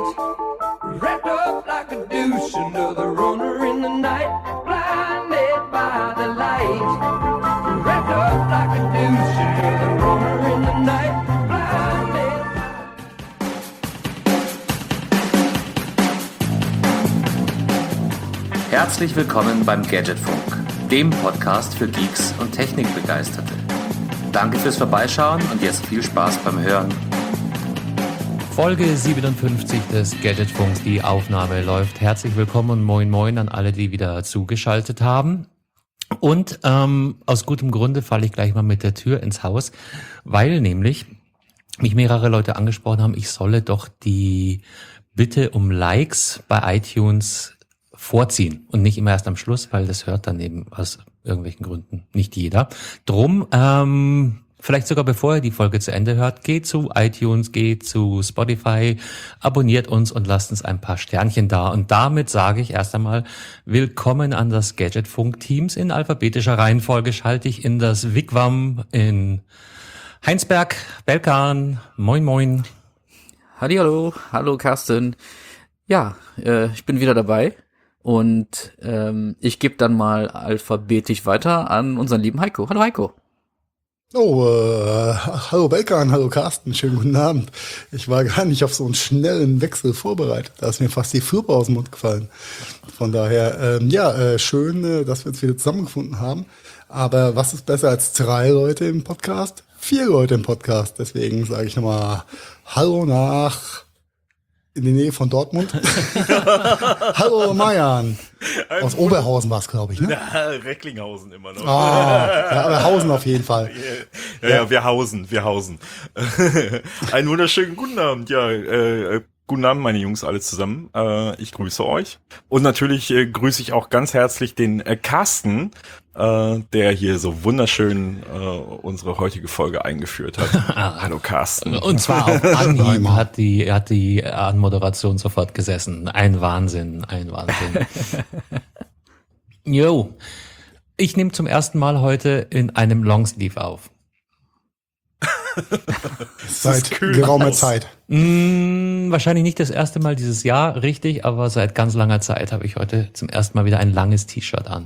wrapped up like a douche, another runner in the night, blinded by the light. Wrapped up like a douche, another runner in the night, blinded. Herzlich willkommen beim Gadgetfunk, dem Podcast für Geeks und Technikbegeisterte. Danke fürs Vorbeischauen und jetzt viel Spaß beim Hören. Folge 57 des Gadgetfunks, die Aufnahme läuft. Herzlich willkommen und moin moin an alle, die wieder zugeschaltet haben. Und aus gutem Grunde falle ich gleich mal mit der Tür ins Haus, weil nämlich mich mehrere Leute angesprochen haben, ich solle doch die Bitte um Likes bei iTunes vorziehen und nicht immer erst am Schluss, weil das hört dann eben aus irgendwelchen Gründen nicht jeder. Drum, vielleicht sogar bevor ihr die Folge zu Ende hört, geht zu iTunes, geht zu Spotify, abonniert uns und lasst uns ein paar Sternchen da. Und damit sage ich erst einmal willkommen an das Gadgetfunk-Teams. In alphabetischer Reihenfolge schalte ich in das Wigwam in Heinsberg, Belkan. Moin moin. Hallihallo, hallo Carsten. Ja, ich bin wieder dabei. Und ich gebe dann mal alphabetisch weiter an unseren lieben Heiko. Hallo Heiko. Hallo Belkan, hallo Carsten, schönen guten Abend. Ich war gar nicht auf so einen schnellen Wechsel vorbereitet. Da ist mir fast die Fürbe aus dem Mund gefallen. Von daher, schön, dass wir uns wieder zusammengefunden haben. Aber was ist besser als 3 Leute im Podcast? 4 Leute im Podcast. Deswegen sage ich nochmal Hallo nach in der Nähe von Dortmund. Hallo Marian. Aus Oberhausen war es, glaube ich, ne? Ja, Recklinghausen immer noch. Ja, aber Hausen auf jeden Fall. Ja, wir hausen. Einen wunderschönen guten Abend. Ja, guten Abend, meine Jungs, alle zusammen. Ich grüße euch. Und natürlich grüße ich auch ganz herzlich den Carsten, der hier so wunderschön unsere heutige Folge eingeführt hat. Hallo Carsten. Und zwar auf Anhieb hat die Anmoderation sofort gesessen. Ein Wahnsinn. Jo, ich nehme zum ersten Mal heute in einem Longsleeve auf. Seit geraumer Zeit. Wahrscheinlich nicht das erste Mal dieses Jahr, richtig, aber seit ganz langer Zeit habe ich heute zum ersten Mal wieder ein langes T-Shirt an.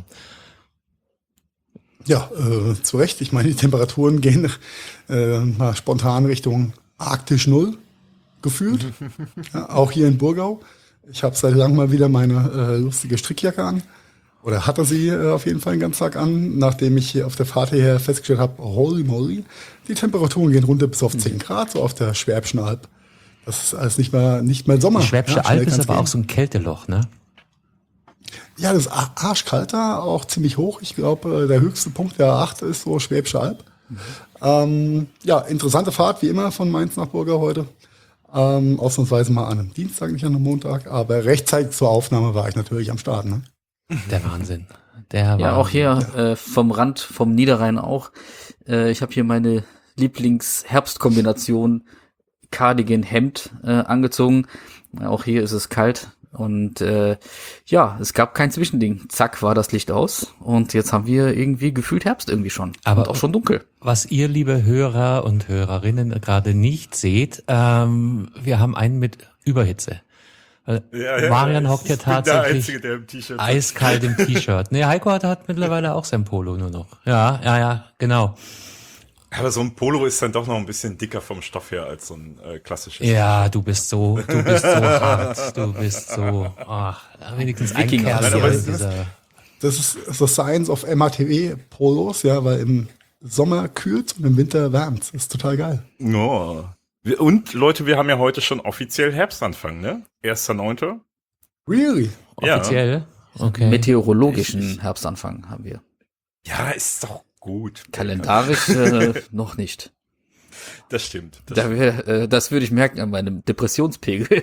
Ja, zu Recht. Ich meine, die Temperaturen gehen mal spontan Richtung Arktisch 0 gefühlt. Ja, auch hier in Burgau. Ich habe seit langem mal wieder meine lustige Strickjacke an. Oder hatte sie auf jeden Fall den ganzen Tag an, nachdem ich hier auf der Fahrt hierher festgestellt habe, holy moly, die Temperaturen gehen runter bis auf 10 Grad, so auf der Schwäbischen Alb. Das ist alles nicht mehr Sommer. Die Schwäbische Alb ist aber auch so ein Kälteloch, ne? Ja, das ist arschkalt da, auch ziemlich hoch. Ich glaube, der höchste Punkt der 8 ist so Schwäbische Alb. Interessante Fahrt, wie immer, von Mainz nach Burgau heute. Ausnahmsweise mal an einem Dienstag, nicht an einem Montag. Aber rechtzeitig zur Aufnahme war ich natürlich am Start, ne? Der Wahnsinn. Ja, auch hier vom Rand, vom Niederrhein auch. Ich habe hier meine Lieblings-Herbstkombination Cardigan-Hemd angezogen. Auch hier ist es kalt. Und es gab kein Zwischending. Zack, war das Licht aus. Und jetzt haben wir irgendwie gefühlt Herbst irgendwie schon. Aber und auch schon dunkel. Was ihr, liebe Hörer und Hörerinnen, gerade nicht seht, wir haben einen mit Überhitze. Marian hockt ja tatsächlich der Einzige, der im T-Shirt eiskalt im T-Shirt. Nee, Heiko hat mittlerweile auch sein Polo nur noch. Ja, genau. Aber so ein Polo ist dann doch noch ein bisschen dicker vom Stoff her als so ein klassisches. Ja, du bist so hart. Du bist so, wenigstens ein Kerl hier in dieser... Das ist the science of MATW-Polos, ja, weil im Sommer kühlt und im Winter wärmt. Das ist total geil. Oh. Und Leute, wir haben ja heute schon offiziell Herbstanfang, ne? 1.9. Really? Offiziell? Okay. Meteorologischen Herbstanfang haben wir. Ja, ist doch gut. Kalendarisch noch nicht. Das stimmt. Das würde ich merken an meinem Depressionspegel.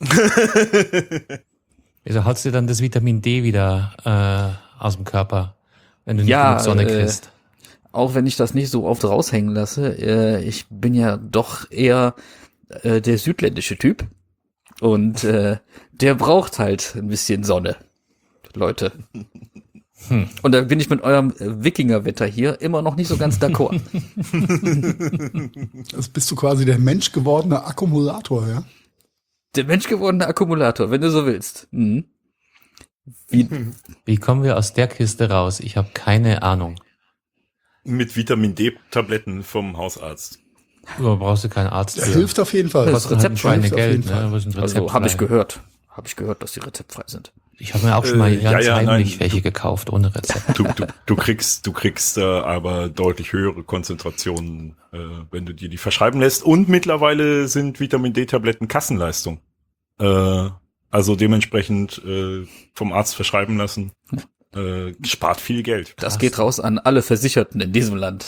Wieso haust du dann das Vitamin D wieder aus dem Körper, wenn du nicht genug Sonne kriegst? Auch wenn ich das nicht so oft raushängen lasse, ich bin ja doch eher der südländische Typ und der braucht halt ein bisschen Sonne, Leute. Und da bin ich mit eurem Wikingerwetter hier immer noch nicht so ganz d'accord. Also bist du quasi der menschgewordene Akkumulator, ja? Der menschgewordene Akkumulator, wenn du so willst. Mhm. Wie kommen wir aus der Kiste raus? Ich habe keine Ahnung. Mit Vitamin D-Tabletten vom Hausarzt. Du brauchst du keinen Arzt Das für. hilft auf jeden Fall. Kostet halt ein Hilft auf Schweinegeld, jeden Fall. ne? Was ein Also Rezept habe ich frei. gehört. Habe ich gehört, dass die rezeptfrei sind. Ich habe mir auch schon mal Ja, ganz ja, heimlich nein. welche gekauft, ohne Rezept. Du kriegst aber deutlich höhere Konzentrationen, wenn du dir die verschreiben lässt. Und mittlerweile sind Vitamin D-Tabletten Kassenleistung. Also dementsprechend vom Arzt verschreiben lassen. Spart viel Geld. Das geht raus an alle Versicherten in diesem Land.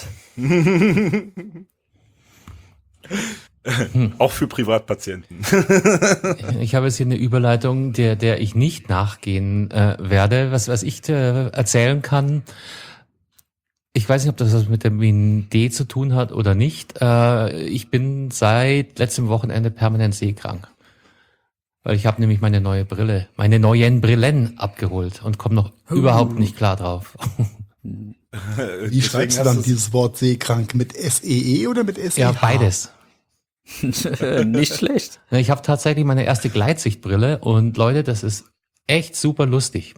Auch für Privatpatienten. Ich habe jetzt hier eine Überleitung, der ich nicht nachgehen werde. Was ich erzählen kann, ich weiß nicht, ob das was mit dem Vitamin D zu tun hat oder nicht. Ich bin seit letztem Wochenende permanent seekrank. Weil ich habe nämlich meine neuen Brillen abgeholt und komme noch überhaupt nicht klar drauf. Wie schreibst du dann dieses Wort seekrank? Mit SEE oder mit SEH? Ja, beides. Nicht schlecht. Ich habe tatsächlich meine erste Gleitsichtbrille und Leute, das ist echt super lustig.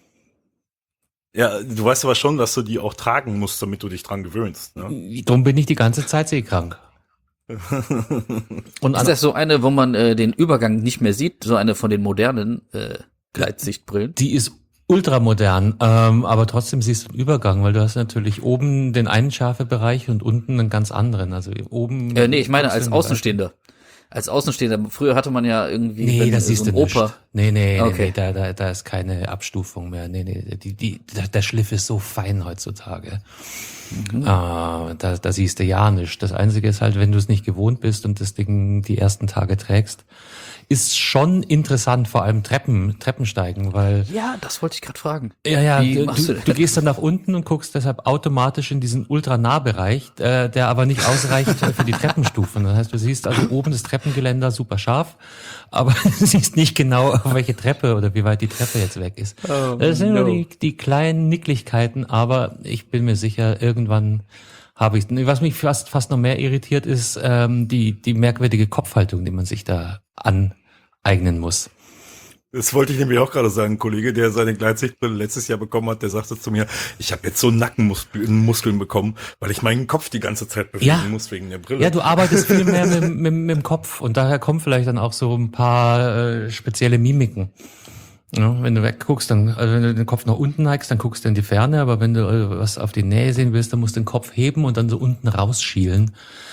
Ja, du weißt aber schon, dass du die auch tragen musst, damit du dich dran gewöhnst. Ne? Drum bin ich die ganze Zeit seekrank. Und Ist das so eine, wo man den Übergang nicht mehr sieht? So eine von den modernen Gleitsichtbrillen? die ist ultramodern, aber trotzdem siehst du einen Übergang, weil du hast natürlich oben den einen scharfe Bereich und unten einen ganz anderen. Also oben. Nee, ich meine guckst du als in den Außenstehender. Als Außenstehender. Früher hatte man ja irgendwie Nee, das siehst so du ein nicht. Oper. Nee, Okay. da ist keine Abstufung mehr. Nee, der Schliff ist so fein heutzutage. Da siehst du ja nichts. Das Einzige ist halt, wenn du es nicht gewohnt bist und das Ding die ersten Tage trägst, ist schon interessant, vor allem Treppensteigen, weil Ja, das wollte ich gerade fragen. ja, Wie machst du du das? gehst dann nach unten und guckst deshalb automatisch in diesen Ultranahbereich, der aber nicht ausreicht für die Treppenstufen. Das heißt, du siehst also oben das Treppengeländer super scharf, aber du siehst nicht genau, auf welche Treppe oder wie weit die Treppe jetzt weg ist. Das sind nur die kleinen Nicklichkeiten, aber ich bin mir sicher, irgendwann habe ich. Was mich fast noch mehr irritiert, ist die merkwürdige Kopfhaltung, die man sich da aneignen muss. Das wollte ich nämlich auch gerade sagen. Ein Kollege, der seine Gleitsichtbrille letztes Jahr bekommen hat, der sagte zu mir, ich habe jetzt so Nackenmuskeln bekommen, weil ich meinen Kopf die ganze Zeit bewegen Ja. muss wegen der Brille. Ja, du arbeitest viel mehr mit dem Kopf und daher kommen vielleicht dann auch so ein paar spezielle Mimiken. Ja, wenn du wegguckst, dann, also wenn du den Kopf nach unten neigst, dann guckst du in die Ferne, aber wenn du was auf die Nähe sehen willst, dann musst du den Kopf heben und dann so unten rausschielen.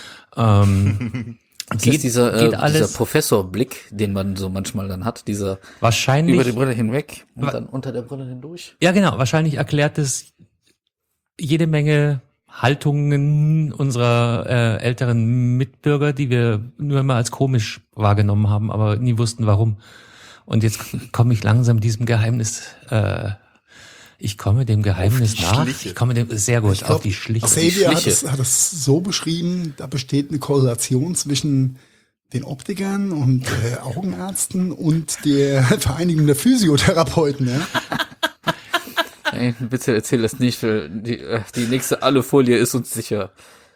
Das ist dieser alles Professorblick, den man so manchmal dann hat, dieser wahrscheinlich. über die Brille hinweg und dann unter der Brille hindurch. Ja, genau. Wahrscheinlich erklärt es jede Menge Haltungen unserer älteren Mitbürger, die wir nur immer als komisch wahrgenommen haben, aber nie wussten, warum. Und jetzt komme ich langsam diesem Geheimnis, ich komme dem Geheimnis die nach. Schliche. Ich komme dem sehr gut auf die Schliche. Xavier hat Schliche. es so beschrieben, da besteht eine Korrelation zwischen den Optikern und Augenärzten und der Vereinigung der Physiotherapeuten. Ja? Ey, bitte erzähl das nicht, weil die nächste Alufolie ist uns sicher.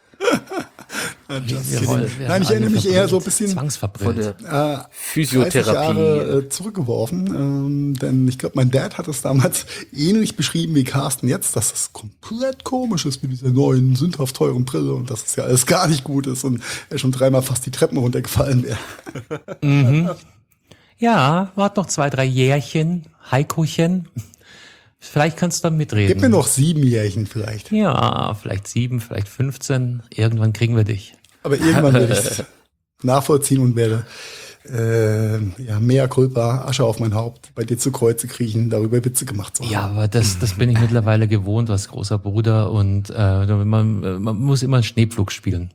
Nein, ich erinnere mich eher so ein bisschen Von zwangsverbrillt. der 30 Physiotherapie. Jahre zurückgeworfen, denn ich glaube, mein Dad hat es damals ähnlich beschrieben wie Carsten jetzt, dass es komplett komisch ist mit dieser neuen, sündhaft teuren Brille und dass es ja alles gar nicht gut ist und er schon dreimal fast die Treppen runtergefallen wäre. Ja, wart noch 2, 3 Jährchen, Heikochen. Vielleicht kannst du dann mitreden. Gib mir noch 7 Jährchen vielleicht. Ja, vielleicht 7, vielleicht 15. Irgendwann kriegen wir dich. Aber irgendwann werde ich es nachvollziehen und werde mehr Culpa, Asche auf mein Haupt, bei dir zu Kreuze kriechen, darüber Witze gemacht zu haben. Ja, aber das bin ich mittlerweile gewohnt als großer Bruder und man muss immer einen Schneepflug spielen.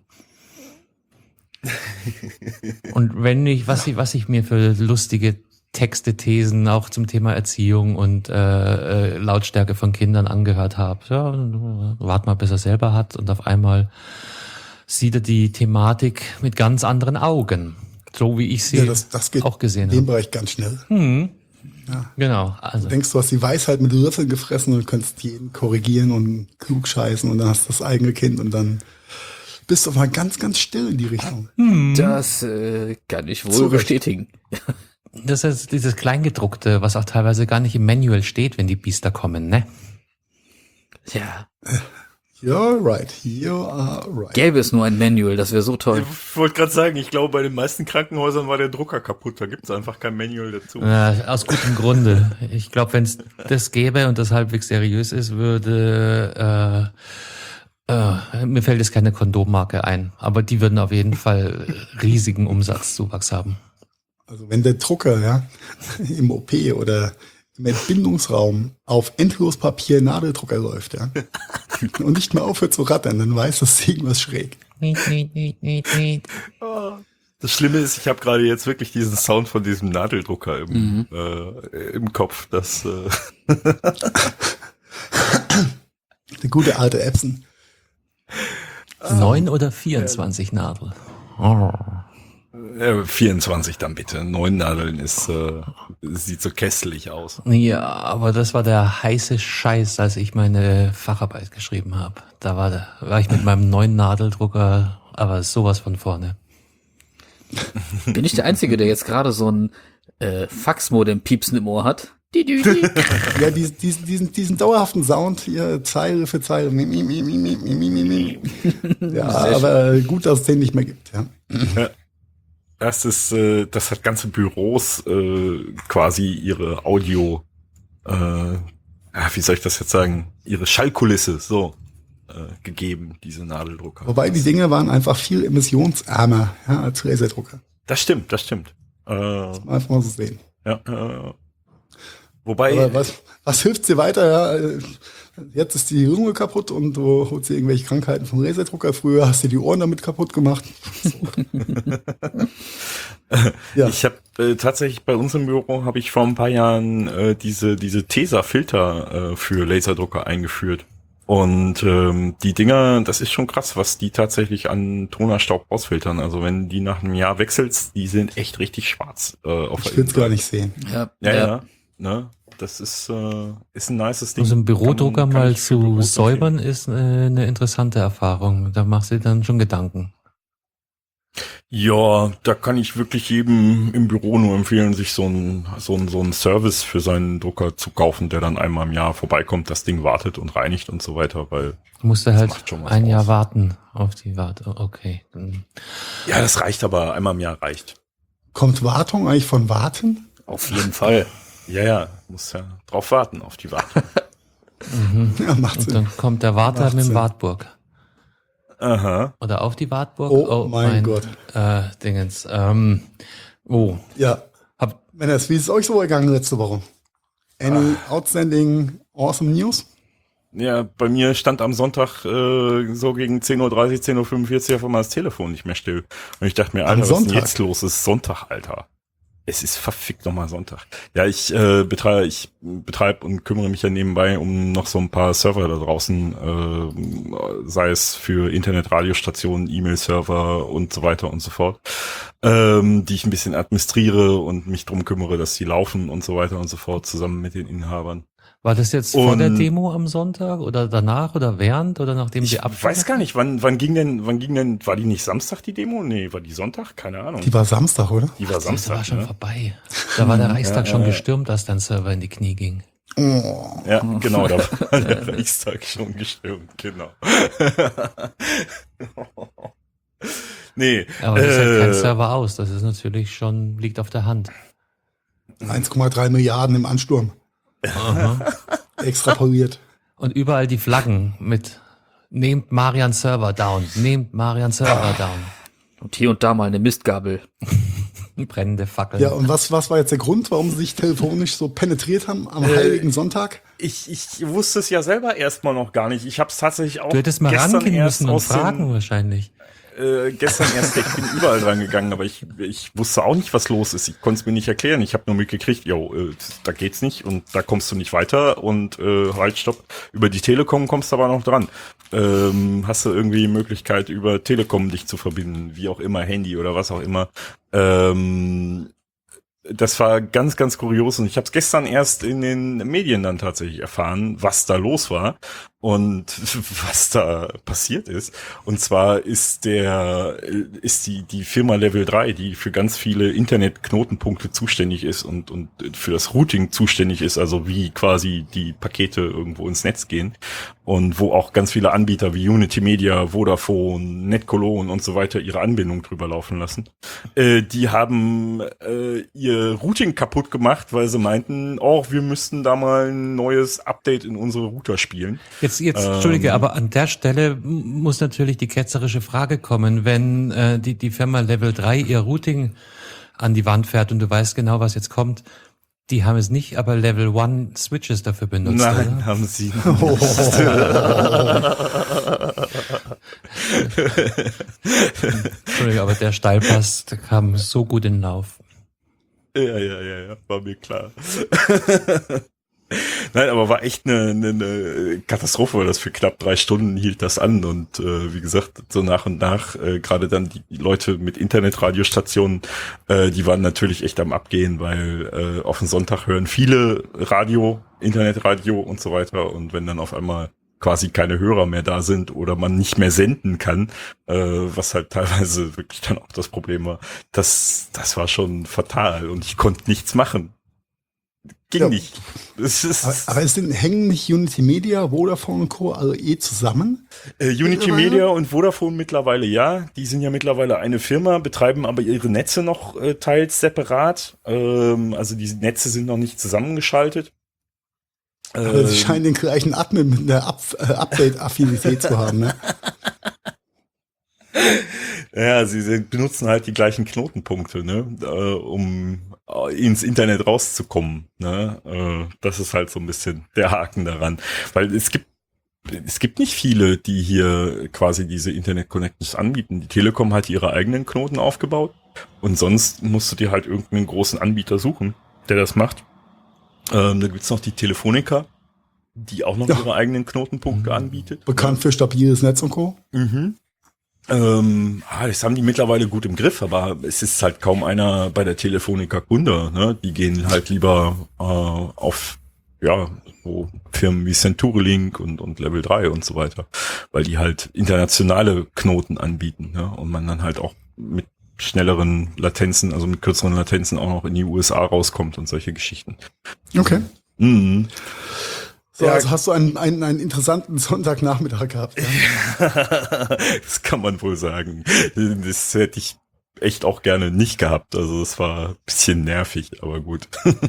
Und wenn ich, was ich mir für lustige Texte, Thesen auch zum Thema Erziehung und Lautstärke von Kindern angehört habe, ja, wart mal, bis er selber hat und auf einmal sieht er die Thematik mit ganz anderen Augen. So wie ich sie Ja, das geht auch gesehen in dem habe. Bereich ganz schnell. Genau, also Du denkst, du hast die Weisheit mit Löffeln gefressen und könntest jeden korrigieren und klug scheißen und dann hast du das eigene Kind und dann bist doch mal ganz, ganz still in die Richtung. Das kann ich wohl Zu Recht. bestätigen. Das ist dieses Kleingedruckte, was auch teilweise gar nicht im Manual steht, wenn die Biester kommen, ne? Ja, You're right, you are right. gäbe es nur ein Manual, das wäre so toll. Ich wollte gerade sagen, ich glaube, bei den meisten Krankenhäusern war der Drucker kaputt. Da gibt es einfach kein Manual dazu. Aus gutem Grunde. Ich glaube, wenn es das gäbe und das halbwegs seriös ist, würde mir fällt jetzt keine Kondommarke ein, aber die würden auf jeden Fall riesigen Umsatzzuwachs haben. Also wenn der Drucker, ja, im OP oder im Entbindungsraum auf Endlospapier Nadeldrucker läuft, ja, und nicht mehr aufhört zu rattern, dann weiß das irgendwas schräg. Das Schlimme ist, ich habe gerade jetzt wirklich diesen Sound von diesem Nadeldrucker im Kopf. Das Der gute alte Epson. 9 oder 24 Nadel. Oh. 24 dann bitte. 9 Nadeln sieht so kästlich aus. Ja, aber das war der heiße Scheiß, als ich meine Facharbeit geschrieben habe. Da war ich mit meinem neuen Nadeldrucker, aber sowas von vorne. Bin ich der Einzige, der jetzt gerade so ein Faxmodem-Piepsen im Ohr hat? Ja, diesen dauerhaften Sound hier, Zeile für Zeile. Ja, aber gut, dass es den nicht mehr gibt, ja. Das hat ganze Büros quasi ihre Audio, wie soll ich das jetzt sagen, ihre Schallkulisse gegeben, diese Nadeldrucker. Wobei die Dinge waren einfach viel emissionsärmer, ja, als Laserdrucker. Das stimmt. Einfach mal so sehen. Ja, wobei, Aber was hilft dir weiter? Ja? Jetzt ist die Lunge kaputt und du holst dir irgendwelche Krankheiten vom Laserdrucker. Früher hast du die Ohren damit kaputt gemacht. Ja. ich habe tatsächlich bei uns im Büro habe ich vor ein paar Jahren diese Tesa-Filter für Laserdrucker eingeführt. Und die Dinger, das ist schon krass, was die tatsächlich an Tonerstaub rausfiltern. Also wenn die nach einem Jahr wechselst, die sind echt richtig schwarz. Ich will es gar nicht sehen. Ja. Ne? Das ist ein nices Ding. Also einen Bürodrucker Kann mal ich für zu Büros säubern ist eine interessante Erfahrung. Da machst du dir dann schon Gedanken. Ja, da kann ich wirklich jedem im Büro nur empfehlen, sich so einen Service für seinen Drucker zu kaufen, der dann einmal im Jahr vorbeikommt, das Ding wartet und reinigt und so weiter, weil Du musst das halt macht schon was ein Jahr aus. warten auf die Warte. Okay. Ja, das reicht aber, einmal im Jahr reicht. Kommt Wartung eigentlich von Warten? Auf jeden Fall. Ja, muss ja drauf warten, auf die Wartung. Ja, macht Und Sinn. dann kommt der Warter Macht mit dem Sinn. Wartburg. Aha. Oder auf die Wartburg. Oh mein Gott. Dingens. Ja. Männers, wie ist es euch so ergangen letzte Woche? Any outstanding, awesome news? Ja, bei mir stand am Sonntag so gegen 10:30 Uhr, 10:45 Uhr auf einmal das Telefon nicht mehr still. Und ich dachte mir, Am Alter, was ist denn Sonntag? jetzt los? Es ist Sonntag, Alter. Es ist verfickt nochmal Sonntag. Ja, ich betreibe und kümmere mich ja nebenbei um noch so ein paar Server da draußen, sei es für Internet-Radiostationen, E-Mail-Server und so weiter und so fort, die ich ein bisschen administriere und mich drum kümmere, dass die laufen und so weiter und so fort, zusammen mit den Inhabern. War das jetzt vor der Und- Demo am Sonntag oder danach oder während oder nachdem Ich sie weiß gar nicht, wann ging denn, war die nicht Samstag die Demo? Nee, war die Sonntag? Keine Ahnung. Die war Samstag, oder? Die war Das Samstag, war schon ne? vorbei. Da war der Reichstag schon gestürmt, als dein Server in die Knie ging. Oh. Ja, genau, da war der Reichstag schon gestürmt, genau. Nee. Aber das hält kein Server aus. Das ist natürlich schon, liegt auf der Hand. 1,3 Milliarden im Ansturm. Aha. Extrapoliert. Und überall die Flaggen mit nehmt Marian Server down, nehmt Marian Server down. Und hier und da mal eine Mistgabel. Brennende Fackeln. Ja, und was war jetzt der Grund, warum sie sich telefonisch so penetriert haben am Heiligen Sonntag? Ich wusste es ja selber erstmal noch gar nicht. Ich habe es tatsächlich auch Du hättest mal gestern rangehen erst müssen und aus fragen den, wahrscheinlich. gestern erst, ich bin überall dran gegangen, aber ich wusste auch nicht, was los ist. Ich konnte es mir nicht erklären. Ich habe nur mitgekriegt, da geht's nicht und da kommst du nicht weiter und halt, stopp. Über die Telekom kommst du aber noch dran. Hast du irgendwie die Möglichkeit, über Telekom dich zu verbinden, wie auch immer, Handy oder was auch immer. Das war ganz, ganz kurios und ich habe es gestern erst in den Medien dann tatsächlich erfahren, was da los war. Und was da passiert ist, und zwar ist die Firma Level 3, die für ganz viele Internetknotenpunkte zuständig ist und für das Routing zuständig ist, also wie quasi die Pakete irgendwo ins Netz gehen und wo auch ganz viele Anbieter wie Unity Media, Vodafone, NetCologne und so weiter ihre Anbindung drüber laufen lassen. Die haben ihr Routing kaputt gemacht, weil sie meinten, wir müssten da mal ein neues Update in unsere Router spielen. Jetzt, Entschuldige, aber an der Stelle muss natürlich die ketzerische Frage kommen, wenn die Firma Level 3 ihr Routing an die Wand fährt und du weißt genau, was jetzt kommt. Die haben es nicht, aber Level 1 Switches dafür benutzt. Nein, oder? haben sie nicht. Entschuldige, aber der Steilpass, der kam so gut in den Lauf. Ja, war mir klar. Nein, aber war echt eine Katastrophe, weil das für knapp 3 Stunden hielt das an und wie gesagt, so nach und nach, gerade dann die Leute mit Internetradiostationen, die waren natürlich echt am Abgehen, weil auf den Sonntag hören viele Radio, Internetradio und so weiter und wenn dann auf einmal quasi keine Hörer mehr da sind oder man nicht mehr senden kann, was halt teilweise wirklich dann auch das Problem war, das war schon fatal und ich konnte nichts machen. Ging nicht. Aber hängen nicht Unity Media, Vodafone und Co. also zusammen? Unity Media und Vodafone mittlerweile ja. Die sind ja mittlerweile eine Firma, betreiben aber ihre Netze noch teils separat. Also die Netze sind noch nicht zusammengeschaltet. Aber sie scheinen den gleichen Admin mit einer Update-Affinität zu haben, ne? Ja, sie benutzen halt die gleichen Knotenpunkte, ne, um ins Internet rauszukommen, ne. Das ist halt so ein bisschen der Haken daran, weil es gibt nicht viele, die hier quasi diese Internet-Connections anbieten. Die Telekom hat ihre eigenen Knoten aufgebaut und sonst musst du dir halt irgendeinen großen Anbieter suchen, der das macht. Da gibt's noch die Telefonica, die auch noch ihre eigenen Knotenpunkte anbietet. Bekannt für stabiles Netz und Co. Mhm. Das haben die mittlerweile gut im Griff, aber es ist halt kaum einer bei der Telefonica Kunde, ne? Die gehen halt lieber auf so Firmen wie CenturyLink und Level 3 und so weiter, weil die halt internationale Knoten anbieten, ne? Und man dann halt auch mit schnelleren Latenzen, also mit kürzeren Latenzen auch noch in die USA rauskommt und solche Geschichten. Okay. Mhm. So, also hast du einen interessanten Sonntagnachmittag gehabt. Ja? Das kann man wohl sagen. Das hätte ich echt auch gerne nicht gehabt. Also es war ein bisschen nervig, aber gut.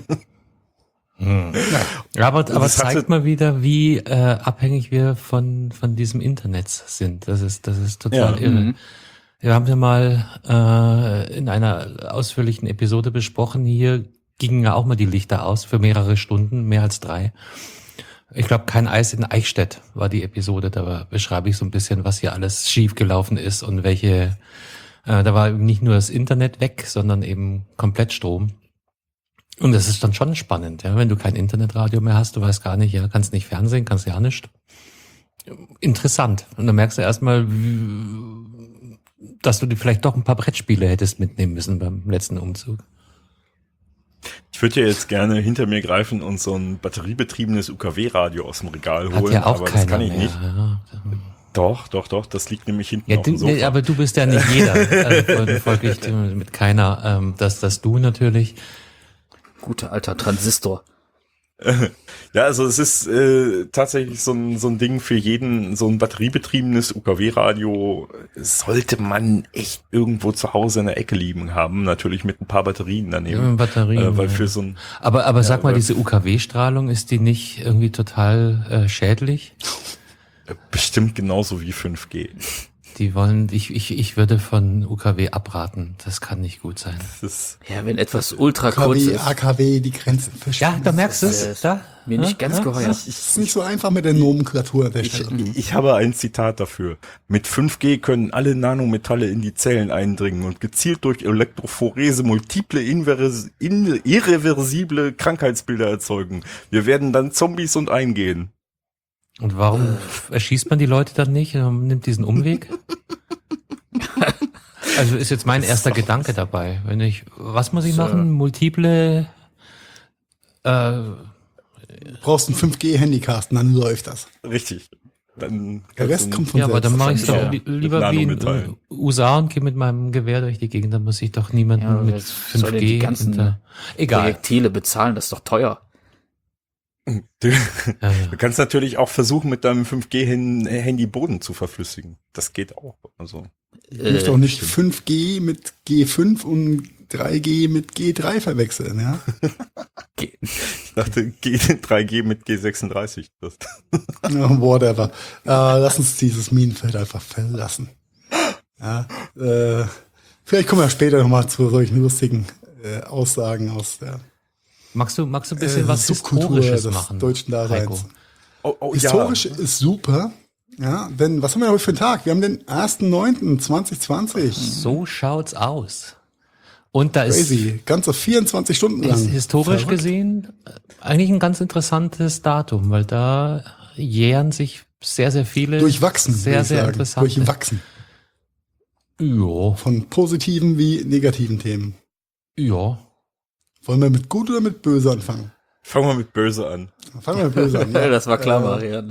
Aber zeigt mal wieder, wie abhängig wir von diesem Internet sind. Das ist total irre. Wir haben ja mal in einer ausführlichen Episode besprochen, hier gingen ja auch mal die Lichter aus für mehrere Stunden, mehr als 3. Ich glaube, kein Eis in Eichstätt war die Episode, da beschreibe ich so ein bisschen, was hier alles schiefgelaufen ist und welche, da war nicht nur das Internet weg, sondern eben komplett Strom. Und das ist dann schon spannend, ja, wenn du kein Internetradio mehr hast, du weißt gar nicht, ja, kannst nicht Fernsehen, kannst ja nicht. Interessant. Und dann merkst du erstmal, dass du dir vielleicht doch ein paar Brettspiele hättest mitnehmen müssen beim letzten Umzug. Ich würde ja jetzt gerne hinter mir greifen und so ein batteriebetriebenes UKW-Radio aus dem Regal holen, Hat ja auch aber das kann ich mehr, nicht. Ja. Doch, das liegt nämlich hinten Ja, auf dem Sofa. aber du bist ja nicht jeder, also folglich mit keiner, dass du natürlich. Guter alter Transistor. Ja, also es ist tatsächlich so ein Ding für jeden, so ein batteriebetriebenes UKW-Radio sollte man echt irgendwo zu Hause in der Ecke liegen haben, natürlich mit ein paar Batterien daneben. Batterien, weil für so ein aber sag mal, diese UKW-Strahlung, ist die nicht irgendwie total schädlich? bestimmt genauso wie 5G. Die wollen, ich würde von UKW abraten. Das kann nicht gut sein. Das ist Ja, wenn etwas ultra kurz KW, ist, AKW, die Grenzen Ja, verschieben. da merkst du es. ist Da? mir nicht ganz geheuer. Es ist nicht so einfach mit der Nomenklatur an der Stelle. Ich habe ein Zitat dafür. Mit 5G können alle Nanometalle in die Zellen eindringen und gezielt durch Elektrophorese multiple irreversible Krankheitsbilder erzeugen. Wir werden dann Zombies und eingehen. Und warum erschießt man die Leute dann nicht und nimmt diesen Umweg? Also ist jetzt mein erster Gedanke dabei. Was muss ich machen? Multiple, Du brauchst ein 5G-Handycasten, dann läuft das. Richtig. Dann Der Rest kommt von Ja, aber selbst. dann mache ich es doch Ja, lieber mit wie ein Nanometallen. USA und gehe mit meinem Gewehr durch die Gegend. Da muss ich doch niemanden Ja, mit wer soll denn die 5G ganzen egal. Projektile bezahlen, das ist doch teuer. Du, Ja, ja. du kannst natürlich auch versuchen, mit deinem 5G-Handy Boden zu verflüssigen. Das geht auch. Also, Ich möchte auch nicht 5G mit G5 und 3G mit G3 verwechseln, ja. ich dachte, 3G mit G36. Das, Ja, whatever. Lass uns dieses Minenfeld einfach verlassen. Ja, vielleicht kommen wir später nochmal zu solchen lustigen Aussagen aus der Magst du ein bisschen was Subkultur Historisches des machen? deutschen Daseins. Heiko? Historisch ist super. Ja, denn was haben wir heute für einen Tag? Wir haben den 1.9.2020. So schaut's aus. Und da Crazy. Ganze 24 Stunden lang. ist historisch Verrückt. gesehen eigentlich ein ganz interessantes Datum, weil da jähren sich sehr, sehr viele Durchwachsen. würde sehr, ich sehr sagen. interessante. Durchwachsen. Ja, Von positiven wie negativen Themen. ja. Wollen wir mit gut oder mit böse anfangen? fangen wir mit Böse an. Fangen wir mit böse an. Ja, das war klar, Marian.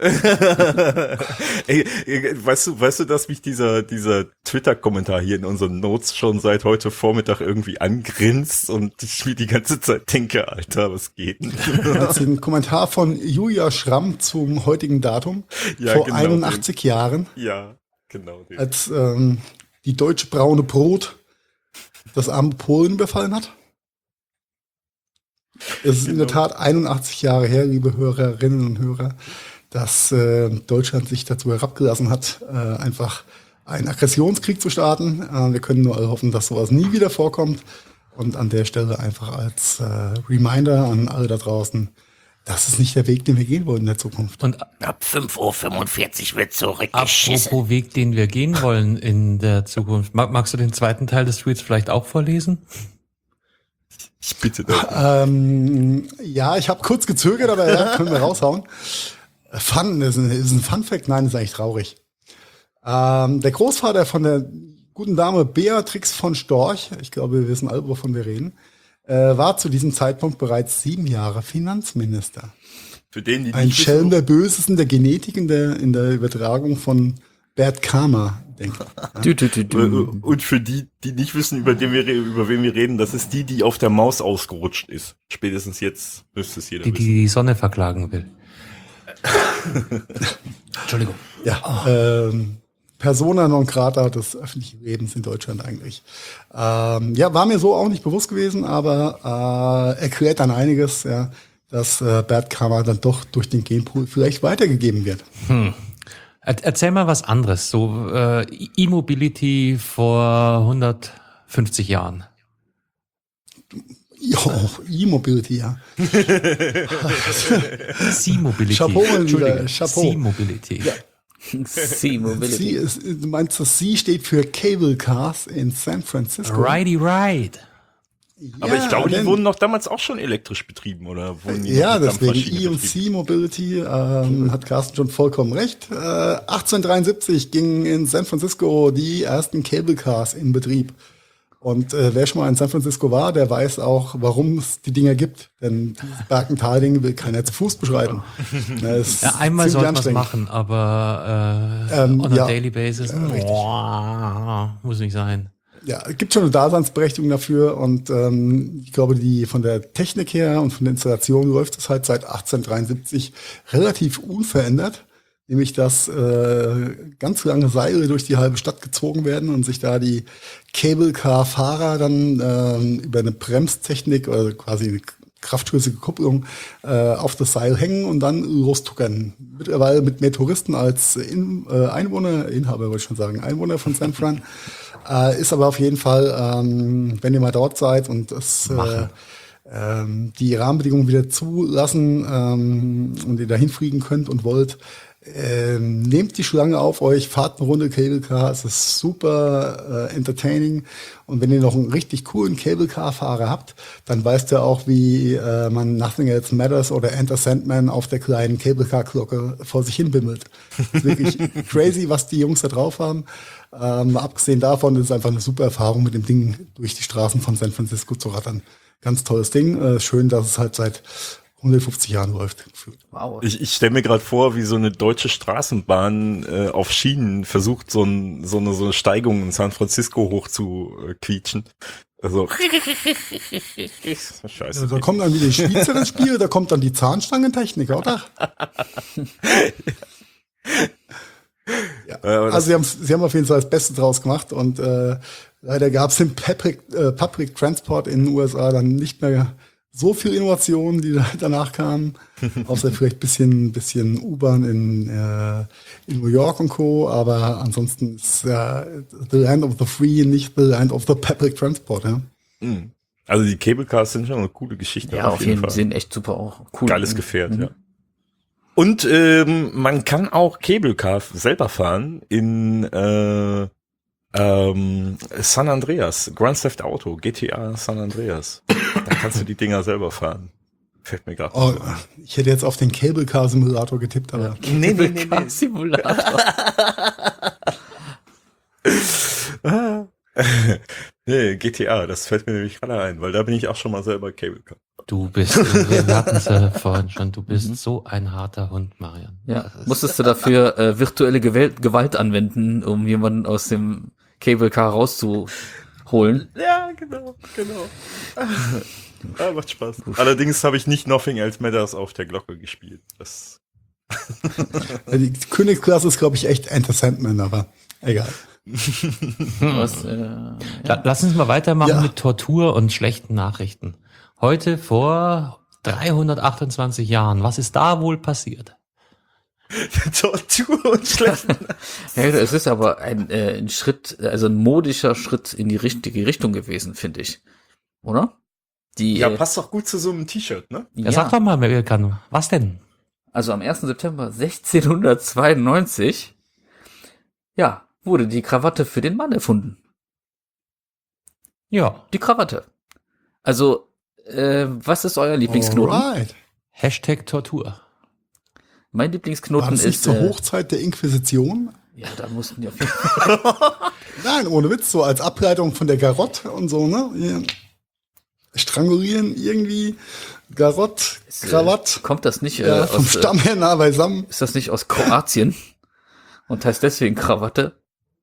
Ey, weißt du, dass mich dieser Twitter-Kommentar hier in unseren Notes schon seit heute Vormittag irgendwie angrinst und ich mir die ganze Zeit denke, Alter, was geht denn? Das ist ein Kommentar von Julia Schramm zum heutigen Datum. Ja, vor genau, 81 Jahren, Ja, genau. als die deutsche braune Brot das arme Polen befallen hat. Es ist in der Tat 81 Jahre her, liebe Hörerinnen und Hörer, dass Deutschland sich dazu herabgelassen hat, einfach einen Aggressionskrieg zu starten. Wir können nur alle hoffen, dass sowas nie wieder vorkommt. Und an der Stelle einfach als Reminder an alle da draußen, das ist nicht der Weg, den wir gehen wollen in der Zukunft. Und Ab 5:45 Uhr wird so richtig geschissen. apropos Weg, den wir gehen wollen in der Zukunft. Magst du den zweiten Teil des Tweets vielleicht auch vorlesen? Ich bitte doch. Ja, ich habe kurz gezögert, aber ja, können wir raushauen. Fun, ist ein Fun-Fact? Nein, ist eigentlich traurig. Der Großvater von der guten Dame Beatrix von Storch, ich glaube, wir wissen alle, wovon wir reden, war zu diesem Zeitpunkt bereits 7 Jahre Finanzminister. Für den, die Ein nicht Schelm wissen, der Bösesten der Genetik in der Übertragung von Bert Karma, denke ich. und für die nicht wissen, über wen wir reden, das ist die auf der Maus ausgerutscht ist. Spätestens jetzt müsste es jeder Die wissen. die Sonne verklagen will. Entschuldigung. Ja, Persona non grata des öffentlichen Lebens in Deutschland eigentlich. Ja, war mir so auch nicht bewusst gewesen, aber erklärt dann einiges, ja, dass Bert Karma dann doch durch den Genpool vielleicht weitergegeben wird. Erzähl mal was anderes. So E-Mobility vor 150 Jahren. Ja, E-Mobility, ja. C-Mobility. Chapeau, mein Lieber, Entschuldige, Chapeau. C-Mobility. C-Mobility. Du meinst, das C steht für Cable Cars in San Francisco. Righty right. Aber ich glaube, die denn- wurden noch damals auch schon elektrisch betrieben, oder? Wurden die Ja, noch mit deswegen Dampfmaschine E und betrieben? C Mobility hat Carsten schon vollkommen recht. 1873 gingen in San Francisco die ersten Cable Cars in Betrieb. Und wer schon mal in San Francisco war, der weiß auch, warum es die Dinger gibt. Denn dieses Bergental-Ding will keiner zu Fuß beschreiten. Das ist Ja, einmal ziemlich soll man es anstrengend. machen, aber on a ja. daily basis, muss nicht sein. Ja, es gibt schon eine Daseinsberechtigung dafür und ich glaube, die von der Technik her und von der Installation läuft es halt seit 1873 relativ unverändert, nämlich dass ganz lange Seile durch die halbe Stadt gezogen werden und sich da die Cable-Car-Fahrer dann über eine Bremstechnik oder quasi eine kraftstößige Kupplung auf das Seil hängen und dann lostuckern. Mittlerweile mit mehr Touristen als Inhaber wollte ich schon sagen, Einwohner von San Fran. Ist aber auf jeden Fall, wenn ihr mal dort seid und das, die Rahmenbedingungen wieder zulassen und ihr dahin fliegen könnt und wollt, nehmt die Schlange auf euch, fahrt eine Runde Cable Car, es ist super entertaining und wenn ihr noch einen richtig coolen Cable Car Fahrer habt, dann weißt ihr auch, wie man Nothing Else Matters oder Enter Sandman auf der kleinen Cable Car Glocke vor sich hin bimmelt. Das ist wirklich crazy, was die Jungs da drauf haben. Abgesehen davon ist es einfach eine super Erfahrung, mit dem Ding durch die Straßen von San Francisco zu rattern. Ganz tolles Ding. Schön, dass es halt seit 150 Jahren läuft. Wow. Ich stelle mir gerade vor, wie so eine deutsche Straßenbahn auf Schienen versucht, so eine Steigung in San Francisco hoch zu quietschen. Also scheiße. Da kommt dann wieder die Spitze ins Spiel, da kommt dann die Zahnstangentechnik, oder? Ja. Also sie haben auf jeden Fall das Beste draus gemacht und leider gab es im Public Transport in den USA dann nicht mehr so viel Innovationen, die danach kamen, außer vielleicht bisschen U-Bahn in New York und Co., aber ansonsten ist the land of the free, nicht the land of the public transport. Ja? Also die Cable Cars sind schon eine coole Geschichte. Ja, auf jeden Fall. Sehen echt super auch. Cool. Geiles Gefährt, ja. Und man kann auch Cable Car selber fahren in San Andreas, Grand Theft Auto, GTA San Andreas. Da kannst du die Dinger selber fahren. Fällt mir gerade. Oh, ich hätte jetzt auf den Cable Car Simulator getippt, aber. Nee. Simulator. Nee, GTA, das fällt mir nämlich gerade ein, weil da bin ich auch schon mal selber Cable Car. Du bist, wir hatten es ja vorhin schon, du bist so ein harter Hund, Marian. Ja, musstest du dafür virtuelle Gewalt anwenden, um jemanden aus dem Cable Car rauszuholen? Ja, genau. Ja, macht Spaß. Allerdings habe ich nicht Nothing Else Matters auf der Glocke gespielt. Das Die Königsklasse ist, glaube ich, echt Enter Sandman, aber egal. Lass uns mal weitermachen Ja. mit Tortur und schlechten Nachrichten. Heute vor 328 Jahren, was ist da wohl passiert? Tortur und schlechten. Ja, es ist aber ein Schritt, also ein modischer Schritt in die richtige Richtung gewesen, finde ich. Oder? Ja, passt doch gut zu so einem T-Shirt, ne? Ja, sag doch mal, wer kann. Was denn? Also am 1. September 1692, ja, wurde die Krawatte für den Mann erfunden. Ja, Die Krawatte. Also, was ist euer Lieblingsknoten? Alright. Hashtag Tortur. Mein War Lieblingsknoten das nicht ist... zur Hochzeit der Inquisition? ja, da mussten die auf jeden Fall... Nein, ohne Witz, so als Ableitung von der Garotte und so, ne? Hier. Strangulieren irgendwie, Garott, Krawatt. Kommt das nicht Ja, vom aus... Stamm her nah beisammen. ist das nicht aus Kroatien? Und heißt deswegen Krawatte?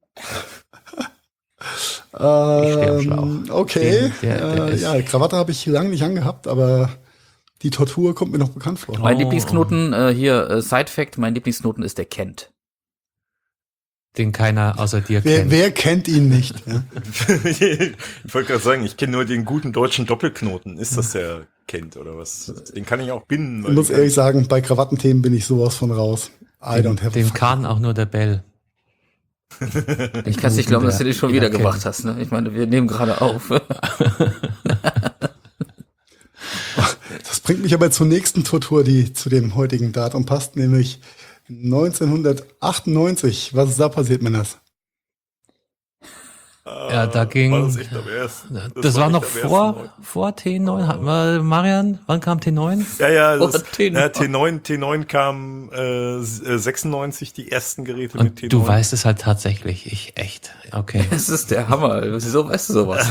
stehe am Schlauch. Okay. Der ist- Ja, Krawatte habe ich lange nicht angehabt, aber die Tortur kommt mir noch bekannt vor. Mein Oh. Lieblingsknoten, Side-Fact, mein Lieblingsknoten ist der Kent. Den keiner außer dir Wer, kennt. wer kennt ihn nicht? Ja? Ich wollte gerade sagen, ich kenne nur den guten deutschen Doppelknoten. Ist das der Kent oder was? Den kann ich auch binden. Ich muss ehrlich sagen, bei Krawattenthemen bin ich sowas von raus. I don't have a Dem fucking- kann auch nur der Bell. Ich kann es nicht glauben, dass du den schon Jeder wieder kennt. gemacht hast. Ne? Ich meine, wir nehmen gerade auf. Das bringt mich aber zur nächsten Tortur, die zu dem heutigen Datum passt, nämlich 1998. Was ist da passiert, Männers? Ja, da ging. War das echt am ersten? Das war noch echt am ersten vor T9. Hatten wir, Marian, wann kam T9? Ja, Oh, das, T9. ja, T9 kam 96, die ersten Geräte mit Und T9. du weißt es halt tatsächlich. Ich echt. Okay. Das ist der Hammer. Wieso weißt du sowas?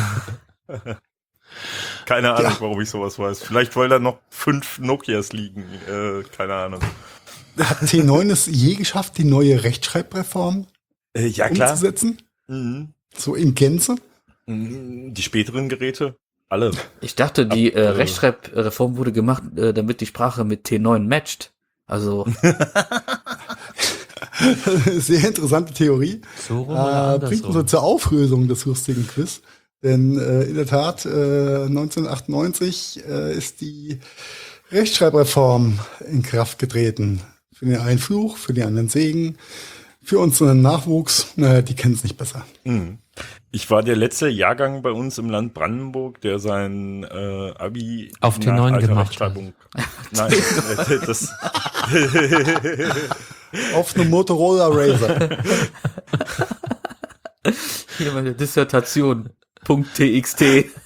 Keine Ahnung, warum ich sowas weiß. Vielleicht, weil da noch 5 Nokias liegen. Keine Ahnung. Hat T9 es je geschafft, die neue Rechtschreibreform Ja, klar. umzusetzen? Mhm. So in Gänze? Die späteren Geräte, alle. Ich dachte, die Rechtschreibreform wurde gemacht, damit die Sprache mit T9 matcht. Also, Sehr interessante Theorie. So rum oder Bringt uns andersrum? zur Auflösung des lustigen Quiz. Denn in der Tat, 1998 ist die Rechtschreibreform in Kraft getreten. Für den einen Fluch, für den anderen Segen. Für unseren Nachwuchs, naja, die kennen es nicht besser. Mhm. Ich war der letzte Jahrgang bei uns im Land Brandenburg, der sein Abi Auf nach T9 alter gemacht Rechtschreibung. Nein, das Auf einem Motorola Razr. hier meine Dissertation. .txt.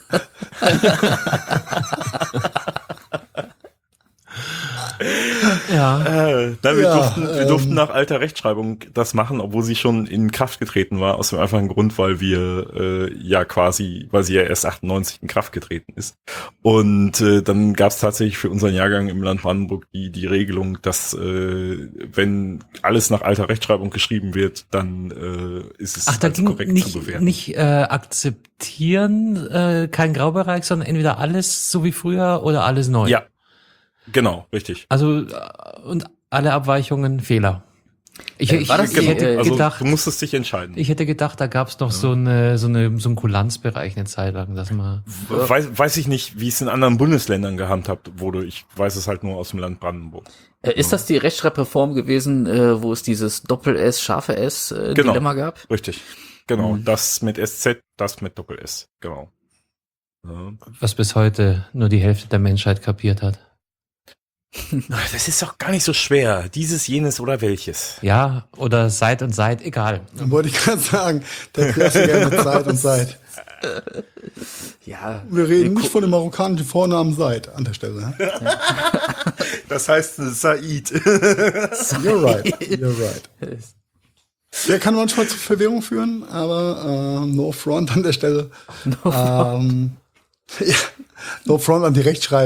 Ja, Ja. Nein, wir Ja, wir durften nach alter Rechtschreibung das machen, obwohl sie schon in Kraft getreten war, aus dem einfachen Grund, weil wir weil sie ja erst 98 in Kraft getreten ist. Und dann gab es tatsächlich für unseren Jahrgang im Land Brandenburg die Regelung, dass wenn alles nach alter Rechtschreibung geschrieben wird, dann ist es Ach, da als ging korrekt zu bewerten. nicht akzeptieren, kein Graubereich, sondern entweder alles so wie früher oder alles neu. Ja, genau, richtig. Also und alle Abweichungen Fehler. Ich war das die, hätte Also gedacht, du musstest dich entscheiden. ich hätte gedacht, da gab es noch so einen Kulanzbereich eine Zeit lang, dass man Weiß ich nicht, wie es in anderen Bundesländern gehandhabt wurde. Ich weiß es halt nur aus dem Land Brandenburg. Ist das die Rechtschreibreform gewesen, wo es dieses Doppel-S, scharfe S Genau. Dilemma gab? Richtig. Genau. Das mit SZ, das mit Doppel-S. Genau. Ja. was bis heute nur die Hälfte der Menschheit kapiert hat. Das ist doch gar nicht so schwer. Dieses, jenes oder welches. Ja, oder Seit und Seit, egal. Dann wollte ich gerade sagen, der Klassiker mit Zeit und Zeit. Ja. Wir reden nicht von dem marokkanischen Vornamen Zeit an der Stelle. Ne? Das heißt Said. You're right, you're right. Der kann manchmal zu Verwirrung führen, aber no front an der Stelle. Ja, no front an die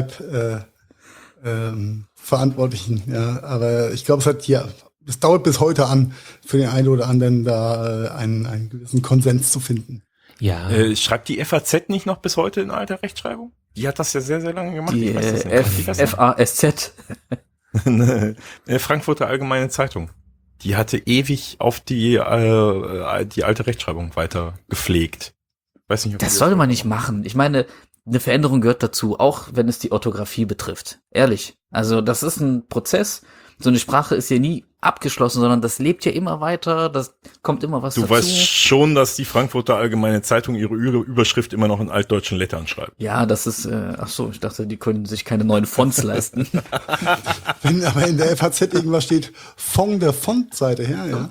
Verantwortlichen. Ja, aber ich glaube, es dauert bis heute an, für den einen oder anderen da einen gewissen Konsens zu finden. Ja. Schreibt die FAZ nicht noch bis heute in alter Rechtschreibung? Die hat das ja sehr, sehr lange gemacht. Die Ich weiß das nicht. Wie das denn? FASZ. Frankfurter Allgemeine Zeitung. Die hatte ewig auf die alte Rechtschreibung weiter gepflegt. Weiß nicht, ob Das ihr sollte man nicht machen. Ich meine, eine Veränderung gehört dazu, auch wenn es die Orthographie betrifft. Ehrlich. Also das ist ein Prozess. So eine Sprache ist ja nie abgeschlossen, sondern das lebt ja immer weiter, das kommt immer was Du dazu. weißt schon, dass die Frankfurter Allgemeine Zeitung ihre Überschrift immer noch in altdeutschen Lettern schreibt. Ja, das ist, ach so, ich dachte, die können sich keine neuen Fonts leisten. Wenn aber in der FAZ irgendwas steht, von der Fontseite her, ja,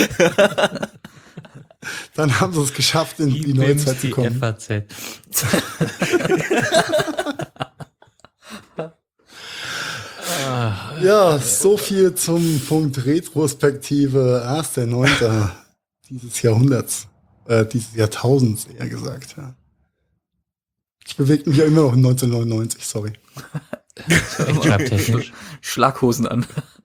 dann haben sie es geschafft, in die neue BIMS, Zeit zu die kommen. FAZ. Ja, so viel zum Punkt Retrospektive 1.9. dieses Jahrhunderts, dieses Jahrtausends eher gesagt. Ja. Ich bewege mich ja immer noch in 1999, sorry. Rechtschreibtechnisch. Schlaghosen an.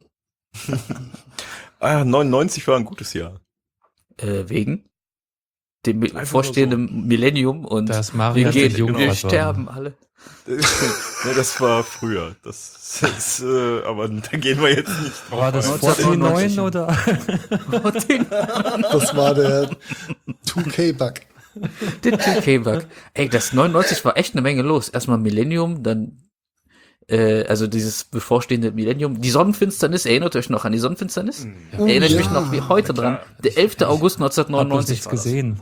99 war ein gutes Jahr. Wegen dem Einfach bevorstehenden Millennium und Das Mario wir der Jungfahrt wir war. sterben alle. Ne, das war früher. Das ist, aber da gehen wir jetzt nicht drauf. War das ein. 49 oder? Das war der 2K-Bug. Der 2K-Bug. Ey, das 99 war echt eine Menge los. Erstmal Millennium, dann also dieses bevorstehende Millennium. Die Sonnenfinsternis, erinnert euch noch an die Sonnenfinsternis? Erinnert ja. mich noch wie heute dran. Der 11. August Hab bloß 1999 nichts war das. gesehen.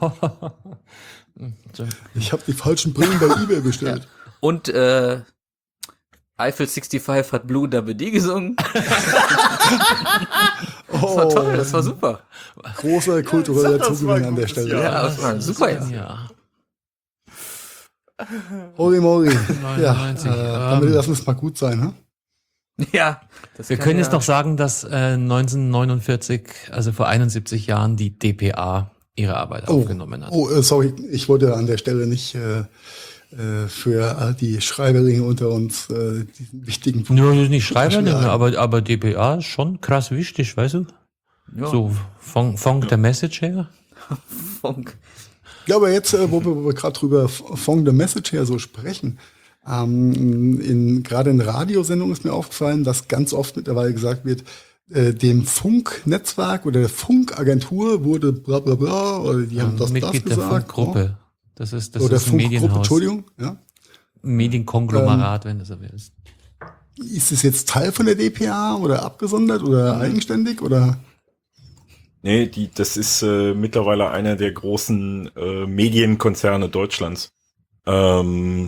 Ich habe die falschen Brillen bei eBay bestellt. Und Eiffel 65 hat Blue Double D gesungen. Das war toll, das war super. Großer kultureller das war Zugewinn ein an der gutes Stelle. Jahr. Ja, das war ein super Jahr. Ja. Hori Mori. Ja, 99, damit lassen wir es mal gut sein. Ne? Ja. Das Wir kann können ja- jetzt noch sagen, dass 1949, also vor 71 Jahren, die DPA ihre Arbeit aufgenommen hat. Sorry, ich wollte an der Stelle nicht für all die Schreiberlinge unter uns diesen wichtigen Punkt. Nur nicht Schreiber, Ja. aber DPA ist schon krass wichtig, weißt du? Ja, So von der Message her. Funk. Ja, aber jetzt, wo wir gerade drüber von the Message her so sprechen, gerade in Radiosendungen ist mir aufgefallen, dass ganz oft mittlerweile gesagt wird, dem Funknetzwerk oder der Funkagentur wurde bla bla bla, oder die haben das Mitglied der gesagt. Funkgruppe. Das ist Oder ein Funkgruppe, Medienhaus. Entschuldigung. Ja. Medienkonglomerat, wenn du so willst. Ist es jetzt Teil von der DPA oder abgesondert oder eigenständig oder? Nee, das ist mittlerweile einer der großen Medienkonzerne Deutschlands. Der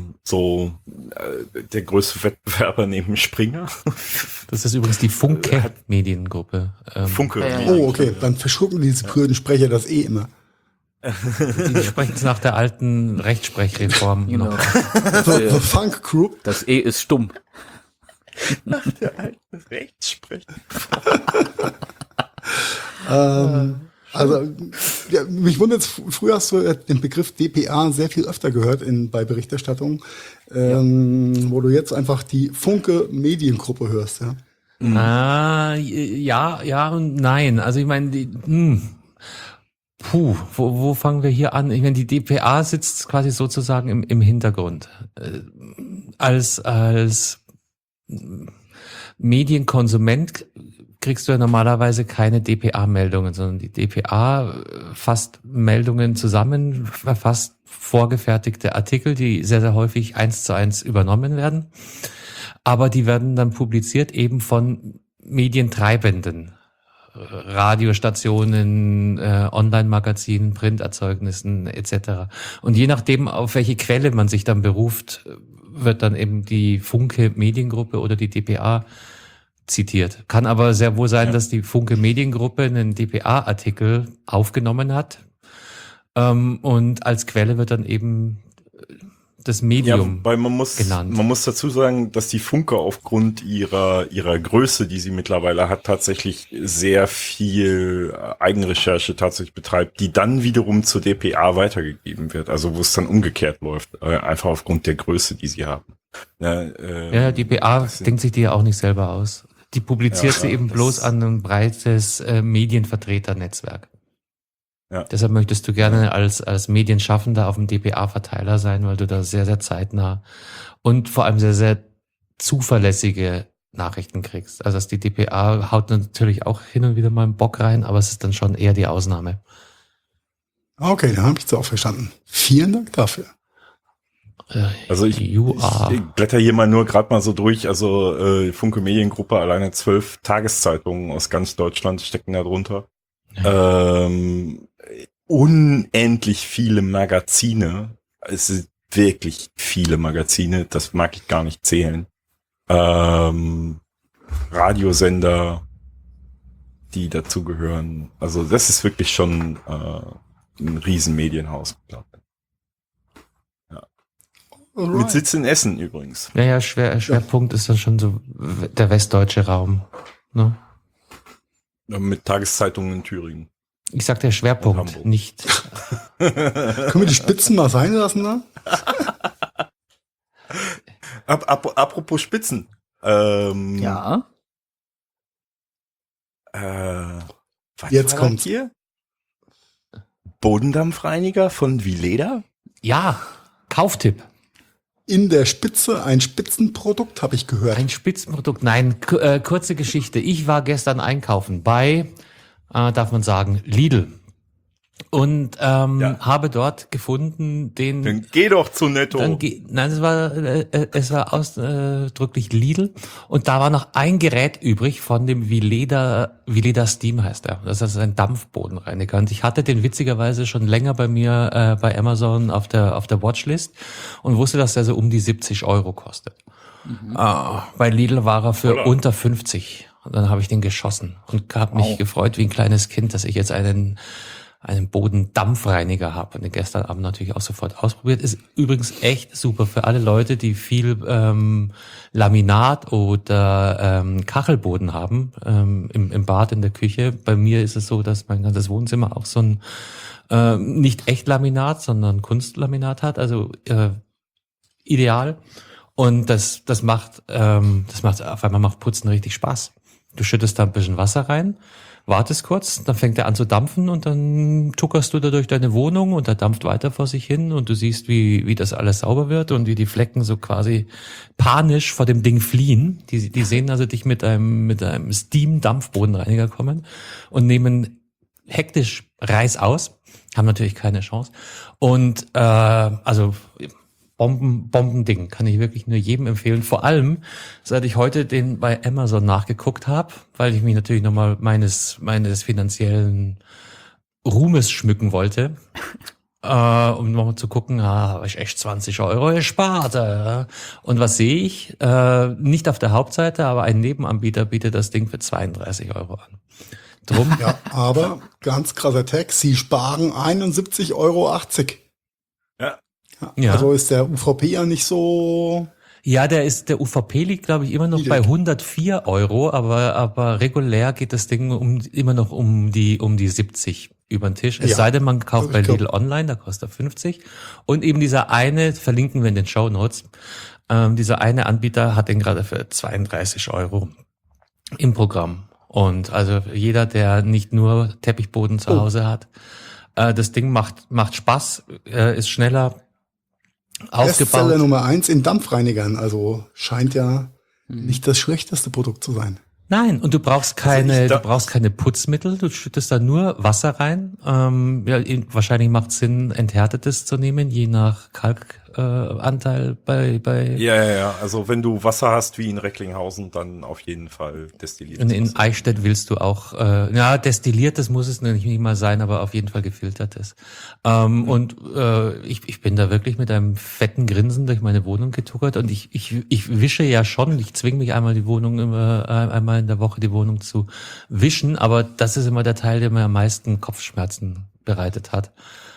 größte Wettbewerber neben Springer. Das ist übrigens die Funke-Mediengruppe. Funke. Ja, ja. Oh, okay, dann verschlucken diese blöden Sprecher das eh immer. Die sprechen es nach der alten Rechtsprechreform Genau. noch. The Funk Group. Das E ist stumm. Ach, der alte Rechtssprecher. Also, ja, mich wundert, früher hast du den Begriff DPA sehr viel öfter gehört bei Berichterstattung, wo du jetzt einfach die Funke Mediengruppe hörst, ja. Ja und nein. Also ich meine, wo fangen wir hier an? Ich meine, die DPA sitzt quasi sozusagen im Hintergrund. Als Medienkonsument kriegst du ja normalerweise keine DPA-Meldungen, sondern die DPA fasst Meldungen zusammen, verfasst vorgefertigte Artikel, die sehr, sehr häufig 1:1 übernommen werden. Aber die werden dann publiziert eben von Medientreibenden, Radiostationen, Online-Magazinen, Printerzeugnissen etc. Und je nachdem, auf welche Quelle man sich dann beruft, wird dann eben die Funke Mediengruppe oder die DPA zitiert. Kann aber sehr wohl sein, dass die Funke Mediengruppe einen DPA-Artikel aufgenommen hat und als Quelle wird dann eben das Medium weil genannt. Man muss dazu sagen, dass die Funke aufgrund ihrer Größe, die sie mittlerweile hat, tatsächlich sehr viel Eigenrecherche tatsächlich betreibt, die dann wiederum zur DPA weitergegeben wird. Also wo es dann umgekehrt läuft, einfach aufgrund der Größe, die sie haben. Ja, die DPA denkt sich die ja auch nicht selber aus. Die publiziert sie eben bloß an ein breites Medienvertreternetzwerk. Ja. Deshalb möchtest du gerne als Medienschaffender auf dem DPA-Verteiler sein, weil du da sehr, sehr zeitnah und vor allem sehr, sehr zuverlässige Nachrichten kriegst. Also dass die DPA haut natürlich auch hin und wieder mal einen Bock rein, aber es ist dann schon eher die Ausnahme. Okay, dann habe ich es auch verstanden. Vielen Dank dafür. Also ich blätter hier mal nur gerade mal so durch. Also Funke Mediengruppe, alleine 12 Tageszeitungen aus ganz Deutschland stecken da drunter. Ja. Unendlich viele Magazine. Es sind wirklich viele Magazine. Das mag ich gar nicht zählen. Radiosender, die dazugehören. Also das ist wirklich schon ein Riesenmedienhaus. Alright. Mit Sitz in Essen übrigens. Ja, Schwerpunkt ist dann schon so der westdeutsche Raum. Ne? Mit Tageszeitungen in Thüringen. Ich sag der Schwerpunkt, nicht. Können wir die Spitzen mal sein lassen da? Apropos Spitzen. Ja. Was Jetzt war kommt's. das hier? Bodendampfreiniger von Vileda? Ja, Kauftipp. In der Spitze ein Spitzenprodukt, habe ich gehört. Ein Spitzenprodukt. Nein, kurze Geschichte. Ich war gestern einkaufen bei, darf man sagen, Lidl. Und habe dort gefunden den... Dann geh doch zu Netto. Nein, es war ausdrücklich Lidl. Und da war noch ein Gerät übrig von dem Vileda Steam heißt er. Das ist ein Dampfbodenreiniger. Und ich hatte den witzigerweise schon länger bei mir bei Amazon auf der Watchlist und wusste, dass der so um die 70 € kostet. Bei Lidl war er für unter 50. Und dann habe ich den geschossen und habe mich gefreut wie ein kleines Kind, dass ich jetzt einen Bodendampfreiniger habe und den gestern Abend natürlich auch sofort ausprobiert. Ist übrigens echt super für alle Leute, die viel Laminat oder Kachelboden haben im Bad, in der Küche. Bei mir ist es so, dass mein ganzes Wohnzimmer auch so ein nicht echt Laminat, sondern Kunstlaminat hat, also ideal. Und das macht auf einmal macht Putzen richtig Spaß. Du schüttest da ein bisschen Wasser rein, wartest kurz, dann fängt er an zu dampfen und dann tuckerst du da durch deine Wohnung und er dampft weiter vor sich hin und du siehst, wie das alles sauber wird und wie die Flecken so quasi panisch vor dem Ding fliehen. Die sehen also dich mit einem Steam-Dampfbodenreiniger kommen und nehmen hektisch Reis aus, haben natürlich keine Chance. Und also Bombending, kann ich wirklich nur jedem empfehlen. Vor allem, seit ich heute den bei Amazon nachgeguckt habe, weil ich mich natürlich nochmal meines finanziellen Ruhmes schmücken wollte, um nochmal zu gucken, habe ich echt 20 € gespart. Und was sehe ich? Nicht auf der Hauptseite, aber ein Nebenanbieter bietet das Ding für 32 € an. Drum. Ja, aber ganz krasser Text, sie sparen 71,80 €. Ja. Ja. Also ist der UVP ja nicht so... Ja, der UVP liegt, glaube ich, immer noch bei 104 Euro, aber regulär geht das Ding immer noch um die 70 über den Tisch. Es Ja. sei denn, man kauft bei Ich glaub- Lidl online, da kostet er 50. Und eben dieser eine, verlinken wir in den Shownotes, dieser eine Anbieter hat den gerade für 32 Euro im Programm. Und also jeder, der nicht nur Teppichboden zu Hause hat, das Ding macht Spaß, ist schneller Bestseller aufgebaut. Nummer 1 in Dampfreinigern, also scheint ja nicht das schlechteste Produkt zu sein. Nein, und du brauchst du brauchst keine Putzmittel, du schüttest da nur Wasser rein. Wahrscheinlich macht es Sinn, enthärtetes zu nehmen, je nach Kalkanteil bei Ja. Also wenn du Wasser hast wie in Recklinghausen, dann auf jeden Fall destilliertes in Wasser. Eichstätt willst du auch, destilliertes muss es nicht mal sein, aber auf jeden Fall gefiltertes. Und ich bin da wirklich mit einem fetten Grinsen durch meine Wohnung getuckert und ich wische ja schon, ich zwinge mich einmal einmal in der Woche die Wohnung zu wischen, aber das ist immer der Teil, der mir am meisten Kopfschmerzen bereitet hat.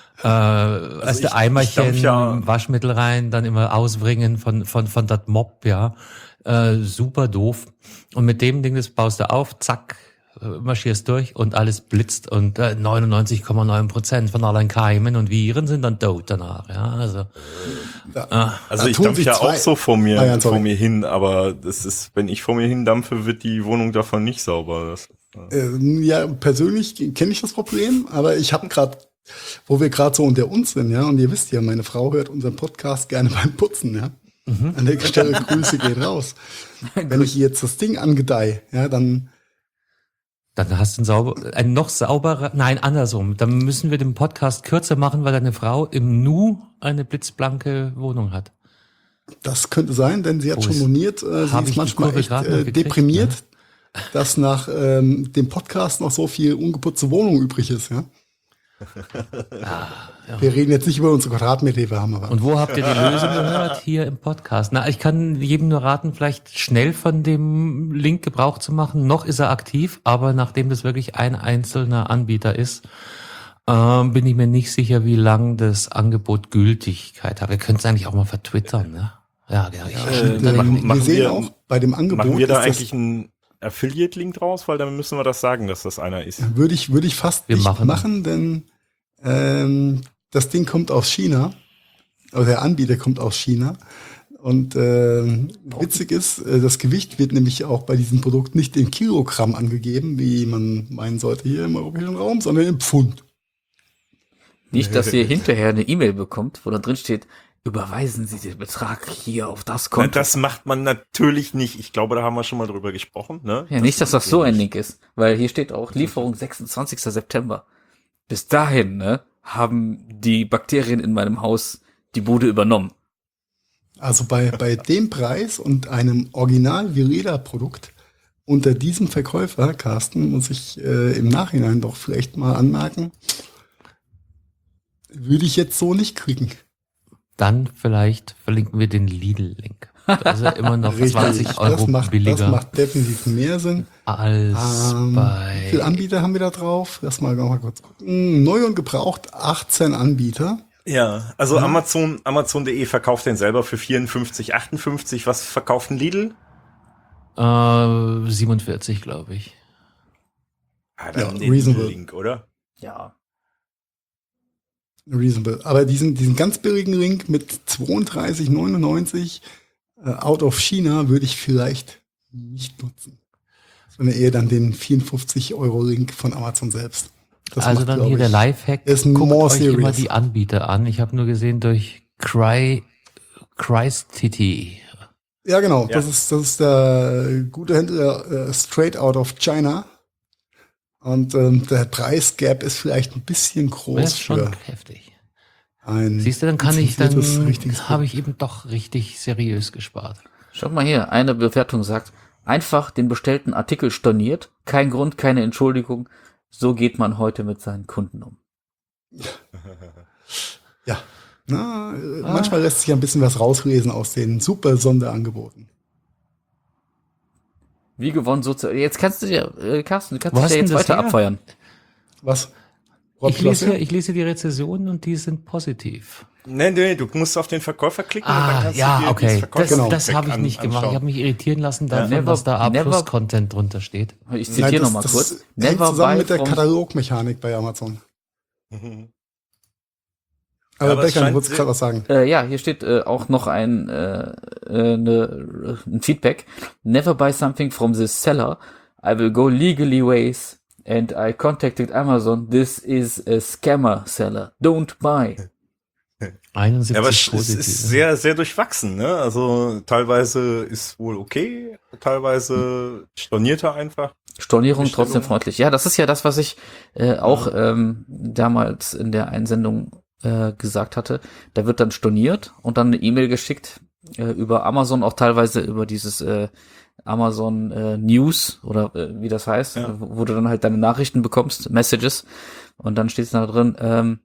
Also der Eimerchen, ich dampf Waschmittel rein, dann immer ausbringen von dat Mop, ja. Super doof. Und mit dem Ding, das baust du auf, zack, marschierst durch und alles blitzt und 99,9% von allen Keimen und Viren sind dann tot danach, ja. Also Also Da ich tun dampfe sich ja zwei- auch so vor mir, Ah ja, sorry. vor mir hin, aber das ist, wenn ich vor mir hin dampfe, wird die Wohnung davon nicht sauber. Ja, persönlich kenne ich das Problem, aber ich habe gerade, wo wir gerade so unter uns sind, ja, und ihr wisst ja, meine Frau hört unseren Podcast gerne beim Putzen, ja. An der Stelle Grüße gehen raus. Wenn ich jetzt das Ding angedeih, ja, dann hast du ein noch sauberer, nein, andersrum. Dann müssen wir den Podcast kürzer machen, weil deine Frau im Nu eine blitzblanke Wohnung hat. das könnte sein, denn sie hat Oh, schon moniert, sie hab ich ist die manchmal Kurve echt grad noch gekriegt, deprimiert, ne? dass nach dem Podcast noch so viel ungeputzte Wohnung übrig ist, ja. Wir reden jetzt nicht über unsere Quadratmeter, die wir haben, aber Und wo habt ihr die Lösung gehört? Hier im Podcast. Na, ich kann jedem nur raten, vielleicht schnell von dem Link Gebrauch zu machen. Noch ist er aktiv, aber nachdem das wirklich ein einzelner Anbieter ist, bin ich mir nicht sicher, wie lang das Angebot Gültigkeit hat. Wir können es eigentlich auch mal vertwittern, ne? Ja. wir sehen auch bei dem Angebot, Machen wir da ist eigentlich einen Affiliate-Link draus, weil dann müssen wir das sagen, dass das einer ist. das, würde ich fast Wir nicht machen. machen, denn das Ding kommt aus China, oder der Anbieter kommt aus China. Und witzig ist, das Gewicht wird nämlich auch bei diesem Produkt nicht in Kilogramm angegeben, wie man meinen sollte hier im europäischen Raum, sondern in Pfund. Nicht, dass ihr hinterher eine E-Mail bekommt, wo da drin steht, überweisen Sie den Betrag hier auf das Na, Konto. das macht man natürlich nicht. Ich glaube, da haben wir schon mal drüber gesprochen. Ne? Ja, nicht, dass das so ein Link ist, weil hier steht auch Lieferung 26. September. Bis dahin, ne, haben die Bakterien in meinem Haus die Bude übernommen. Also bei dem Preis und einem Original-Vireda-Produkt unter diesem Verkäufer, Carsten, muss ich im Nachhinein doch vielleicht mal anmerken, würde ich jetzt so nicht kriegen. Dann vielleicht verlinken wir den Lidl-Link. Da ist er immer noch 20 Euro das macht billiger definitiv mehr Sinn. als Wie bei... viele Anbieter haben wir da drauf? Lass mal kurz gucken. Neu und gebraucht 18 Anbieter. Ja, also Amazon.de verkauft den selber für 54,58. Was verkauft ein Lidl? 47, glaube ich. Ah, Ja, den reasonable. Lidl-Link, oder? Ja. Reasonable. Aber diesen ganz billigen Ring mit 32,99 out of China würde ich vielleicht nicht nutzen. Sondern eher dann den 54-Euro-Ring von Amazon selbst. Das Also macht, dann glaub hier der ich, Lifehack. ist Guckt more euch immer serious. die Anbieter an. Ich habe nur gesehen durch Christity. Ja, genau. Ja. Das ist der gute Händler straight out of China. Und der Preisgap ist vielleicht ein bisschen Das groß ist schon für heftig. ein Siehst du, dann lizenziertes, richtiges habe ich eben doch richtig seriös gespart. Schaut mal hier, eine Bewertung sagt, einfach den bestellten Artikel storniert, kein Grund, keine Entschuldigung, so geht man heute mit seinen Kunden um. Ja. Manchmal lässt sich ein bisschen was rauslesen aus den super Sonderangeboten. Wie gewonnen sozusagen. Jetzt kannst du ja, Carsten, du kannst Wo dich hast ja denn jetzt das weiter her? abfeiern. Was? Ich lese die Rezensionen und die sind positiv. Nee, du musst auf den Verkäufer klicken und dann Ah, kannst du ja, dir okay. dieses Das, Verkäuferfeedback das habe ich nicht gemacht. anschauen. Ich habe mich irritieren lassen davon, Never- dass da never- A+-Content drunter steht. Ich Nein, zitiere das- nochmal das kurz. hängt zusammen mit der from- Katalogmechanik bei Amazon. Mhm. Aber Aber es Becker, du scheint wolltest sehr- gerade was sagen. Ja, hier steht auch noch ein Feedback. Never buy something from the seller. I will go legally ways and I contacted Amazon. This is a scammer seller. Don't buy. 71 Ja, aber es positive. ist sehr, sehr durchwachsen, ne? Also teilweise ist wohl okay, teilweise storniert er einfach. Stornierung Bestellung. trotzdem freundlich. Ja, das ist ja das, was ich auch damals in der Einsendung gesagt hatte. Da wird dann storniert und dann eine E-Mail geschickt über Amazon, auch teilweise über dieses Amazon News oder wie das heißt, Ja. wo du dann halt deine Nachrichten bekommst, Messages, und dann steht es da drin,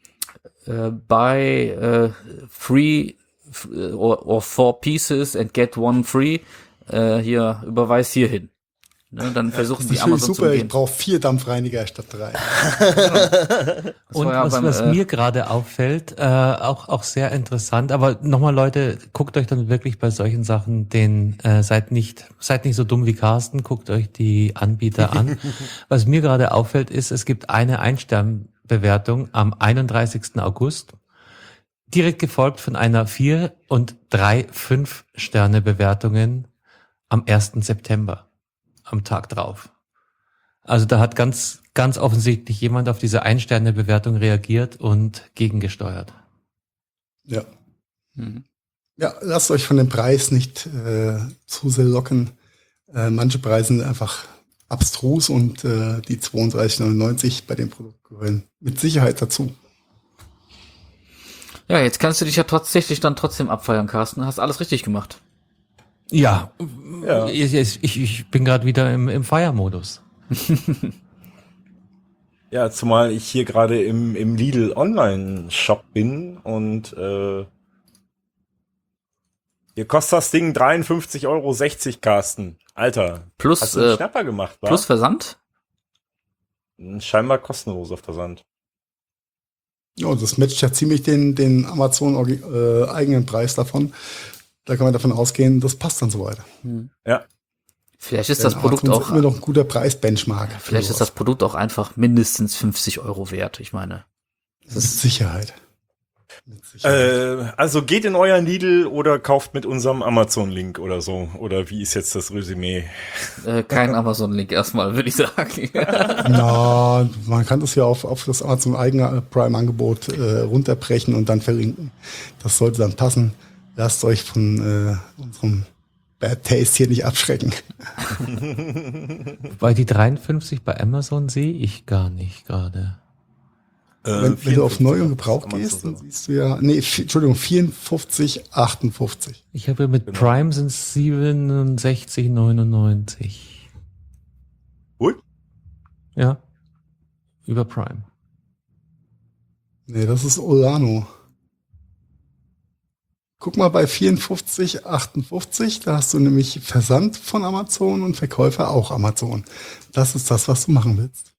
buy free or 4 pieces and get one free, hier, überweis hierhin. Ne, dann versuchen Das die ist natürlich Amazon zu super, ich gehen. brauche 4 Dampfreiniger statt 3. Und war ja beim, was mir gerade auffällt, auch sehr interessant, aber nochmal Leute, guckt euch dann wirklich bei solchen Sachen seid nicht so dumm wie Carsten, guckt euch die Anbieter an. Was mir gerade auffällt ist, es gibt eine Ein-Stern-Bewertung am 31. August, direkt gefolgt von einer 4 und 3 5-Sterne-Bewertungen am 1. September, am Tag drauf. Also da hat ganz offensichtlich jemand auf diese Ein-Sterne-Bewertung reagiert und gegengesteuert. Ja. Mhm. Ja, lasst euch von dem Preis nicht zu sehr locken. Manche Preise sind einfach abstrus und die 32,99 bei dem Produkt gehören mit Sicherheit dazu. Ja, jetzt kannst du dich ja trotzdem abfeiern, Carsten. Hast alles richtig gemacht. Ja, Ja. ich bin gerade wieder im Feiermodus. Ja, zumal ich hier gerade im Lidl Online-Shop bin und hier kostet das Ding 53,60 Euro, Carsten. Alter, Plus, hast du einen Schnapper gemacht, wa? plus Versand? Scheinbar kostenlos auf Versand. Ja, das matcht ja ziemlich den Amazon eigenen Preis davon. Da kann man davon ausgehen, das passt dann so weiter. Ja. Vielleicht ist das Produkt Amazon ist auch, immer noch ein guter Preis-Benchmark. für vielleicht ist sowas. das Produkt auch einfach mindestens 50 Euro wert. Ich meine, Mit Sicherheit. Mit Sicherheit. Also geht in euren Lidl oder kauft mit unserem Amazon-Link oder so. Oder wie ist jetzt das Resümee? kein Amazon-Link erstmal, würde ich sagen. Na, man kann das ja auf das Amazon eigene Prime-Angebot runterbrechen und dann verlinken. Das sollte dann passen. Lasst euch von unserem Bad Taste hier nicht abschrecken. Weil die 53 bei Amazon sehe ich gar nicht gerade. Wenn du auf 54 Neu und Gebrauch Amazon gehst, dann sogar. siehst du ja, Entschuldigung, 54,58. Ich habe mit Prime sind es 67,99. Ui. Ja, über Prime. Nee, das ist Orano. Guck mal bei 54,58, da hast du nämlich Versand von Amazon und Verkäufer auch Amazon. Das ist das, was du machen willst.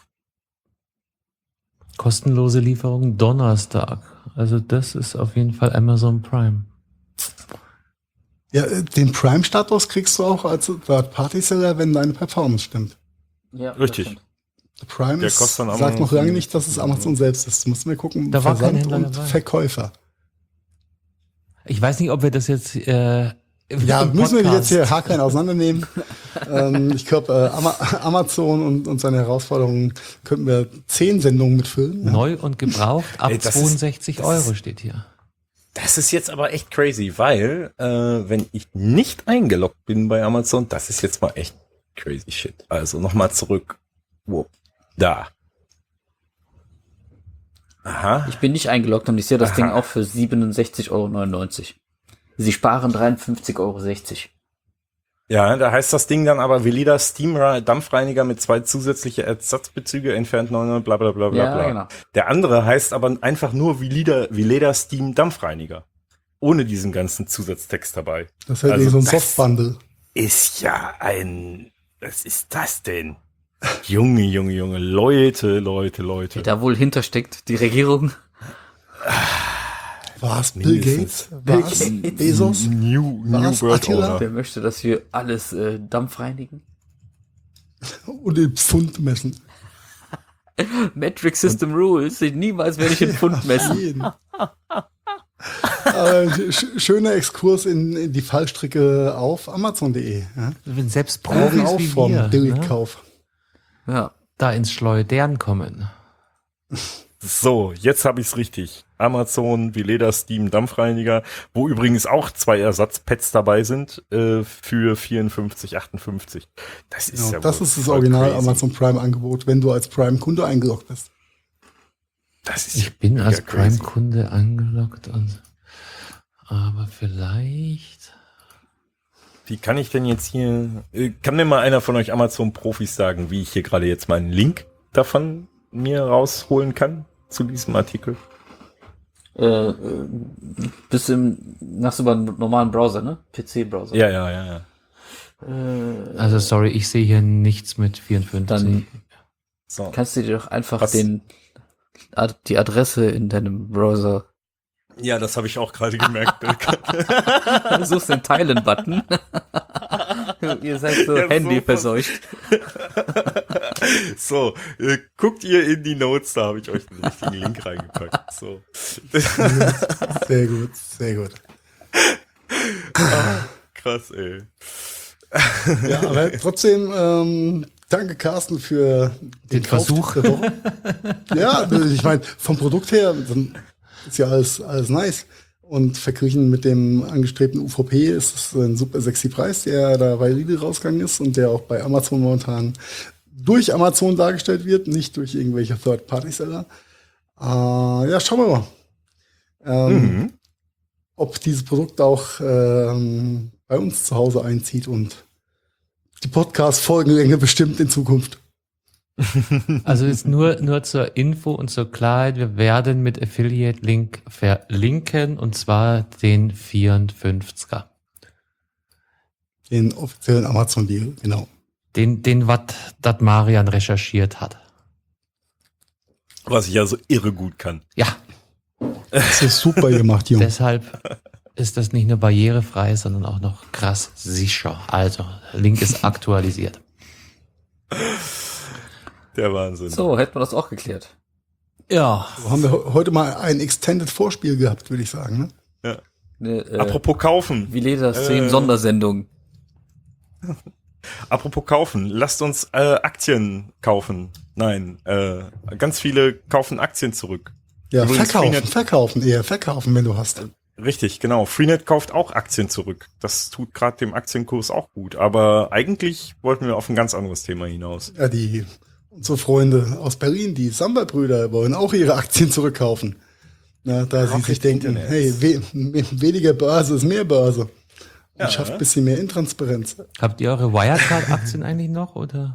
Kostenlose Lieferung Donnerstag. Also das ist auf jeden Fall Amazon Prime. Ja, den Prime-Status kriegst du auch als Third-Party-Seller, wenn deine Performance stimmt. Ja, Richtig. Der Prime Der ist, kostet dann sagt noch Amazon- lange nicht, dass es Amazon selbst ist. Du musst mir gucken, Da war kein Versand Händler und dabei. Verkäufer. Ich weiß nicht, ob wir das jetzt Ja, im müssen wir Podcast- jetzt hier haarklein auseinandernehmen. Ich glaube, Amazon und seine Herausforderungen könnten wir 10 Sendungen mitfüllen. Ja. Neu und gebraucht ab Ey, das ist- 62 Euro steht hier. Das ist jetzt aber echt crazy, weil wenn ich nicht eingeloggt bin bei Amazon, das ist jetzt mal echt crazy shit. Also nochmal zurück. Wo? Da. Aha. Ich bin nicht eingeloggt und ich sehe das Aha. Ding auch für 67,99 Euro. Sie sparen 53,60 Euro. Ja, da heißt das Ding dann aber Veleda Steam Dampfreiniger mit 2 zusätzliche Ersatzbezüge entfernt 900 bla bla bla bla Ja, bla. genau. Der andere heißt aber einfach nur Veleda Steam Dampfreiniger. Ohne diesen ganzen Zusatztext dabei. Das ist halt Also so ein das- Softbundle. Ist ja was ist das denn? Junge, Leute. Da wohl hintersteckt die Regierung. War es Bill Gates? War es Bezos? New Was? World Attila? Order. Wer möchte, dass wir alles Dampf reinigen? Und in Pfund messen. Metric System Rules. Niemals werde ich in Pfund messen. Jeden. Schöner Exkurs in die Fallstricke auf Amazon.de. Ja? Wenn selbst Augen Profis auf wie vom wir, ne, Delete-Kauf. Ja. da ins Schleudern kommen. So, jetzt habe ich es richtig. Amazon, Veleda, Steam, Dampfreiniger, wo übrigens auch 2 Ersatzpads dabei sind für 54,58. Das ist Ja, ja das wohl ist das voll Original crazy. Amazon Prime-Angebot, wenn du als Prime-Kunde eingeloggt bist. Das ist Ich bin ja als crazy. Prime-Kunde angeloggt aber vielleicht. Wie kann ich denn jetzt hier, kann mir mal einer von euch Amazon-Profis sagen, wie ich hier gerade jetzt mal einen Link davon mir rausholen kann zu diesem Artikel? Bist machst du über einen normalen Browser, ne? PC-Browser. Ja. Also sorry, ich sehe hier nichts mit 54. Dann So. kannst du dir doch einfach Was? die Adresse in deinem Browser. Ja, das habe ich auch gerade gemerkt. Du suchst den Teilen-Button. Ihr seid so Ja, Handy so verseucht. So, guckt ihr in die Notes, da habe ich euch den richtigen Link reingepackt. So. Sehr gut, sehr gut. Krass, ey. Ja, aber trotzdem, danke Carsten für Den Kauf Versuch. der Woche. Ja, ich meine, vom Produkt her ist ja alles nice. Und verglichen mit dem angestrebten UVP ist es ein super sexy Preis, der da bei Lidl rausgegangen ist und der auch bei Amazon momentan durch Amazon dargestellt wird, nicht durch irgendwelche Third-Party-Seller. Ja, schauen wir mal, ob dieses Produkt auch bei uns zu Hause einzieht und die Podcast-Folgenlänge bestimmt in Zukunft. Also jetzt nur zur Info und zur Klarheit, wir werden mit Affiliate-Link verlinken und zwar den 54er. Den offiziellen Amazon-Deal, genau. Den was das Marian recherchiert hat. Was ich ja so irre gut kann. Ja, Das ist super gemacht, Junge. deshalb ist das nicht nur barrierefrei, sondern auch noch krass sicher. Also, Link ist aktualisiert. Der Wahnsinn. So, hätten wir das auch geklärt. Ja, So haben wir heute mal ein Extended Vorspiel gehabt, würde ich sagen. Ne? Eine, Apropos kaufen. Vileda Stream Sondersendung. Apropos kaufen. Lasst uns Aktien kaufen. Nein, ganz viele kaufen Aktien zurück. Ja, Übrigens, verkaufen, wenn du hast. Richtig, genau. Freenet kauft auch Aktien zurück. Das tut gerade dem Aktienkurs auch gut. Aber eigentlich wollten wir auf ein ganz anderes Thema hinaus. Ja, unsere Freunde aus Berlin, die Samba-Brüder, wollen auch ihre Aktien zurückkaufen. Na, da sie Rocket sich denken, Internet. hey, weniger Börse ist mehr Börse. Und Ja. schafft ein bisschen mehr Intransparenz. habt ihr eure Wirecard-Aktien eigentlich noch, oder?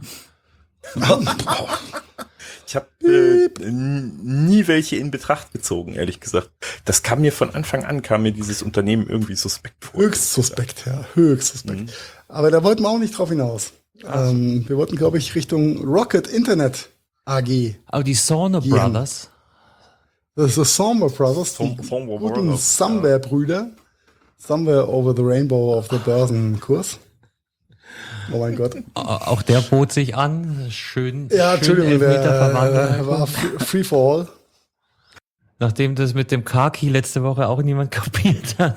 Ich habe nie welche in Betracht gezogen, ehrlich gesagt. Das kam mir von Anfang an, kam mir dieses Unternehmen irgendwie suspekt vor. Höchst suspekt, ja, höchst suspekt. Aber da wollten wir auch nicht drauf hinaus. Wir wollten, glaube ich, Richtung Rocket Internet AG. Aber die Sauna Die Brothers, Das ist das Samba Brothers, die Samba guten Brothers, Samba-Brüder. Somewhere over the rainbow auf der Börsenkurs. Oh mein Gott. auch der bot sich an. Schön, Ja, schön Entschuldigung, Elfmeter der verwandelt. war free for all. Nachdem das mit dem Car-Key letzte Woche auch niemand kapiert hat.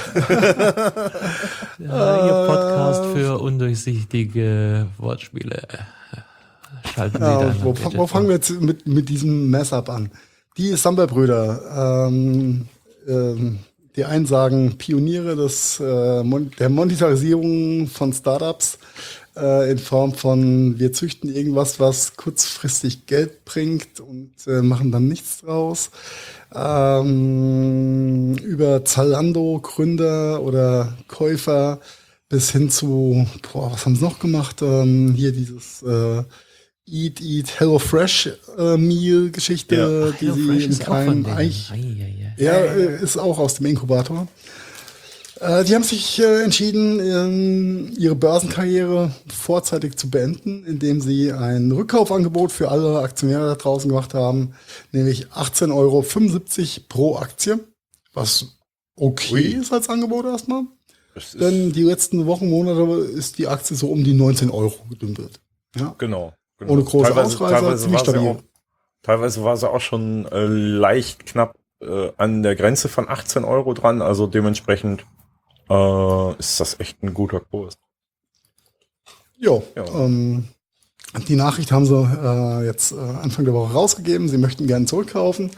Ja, ihr Podcast für undurchsichtige Wortspiele. Schalten Sie Ja, da wo fangen wir jetzt mit diesem Mess-up an? Die Samba-Brüder, die einen sagen Pioniere der Monetarisierung von Startups in Form von wir züchten irgendwas, was kurzfristig Geld bringt und machen dann nichts draus. Über Zalando Gründer oder Käufer bis hin zu, was haben sie noch gemacht? Hier dieses Eat HelloFresh Meal Geschichte, die sie im Kleinen eigentlich ist auch aus dem Inkubator. Die haben sich entschieden, ihre Börsenkarriere vorzeitig zu beenden, indem sie ein Rückkaufangebot für alle Aktionäre da draußen gemacht haben, nämlich 18,75 € pro Aktie Was okay ist als Angebot erstmal. Das ist, Denn die letzten Wochen, Monate ist die Aktie so um die 19 € gedümpelt. Ja. genau. Ohne große Ausreißer, ziemlich stabil. Teilweise war sie auch schon leicht knapp an der Grenze von 18 € dran. Also dementsprechend ist das echt ein guter Kurs. Jo, Ja. die Nachricht haben sie jetzt Anfang der Woche rausgegeben. Sie möchten gerne zurückkaufen.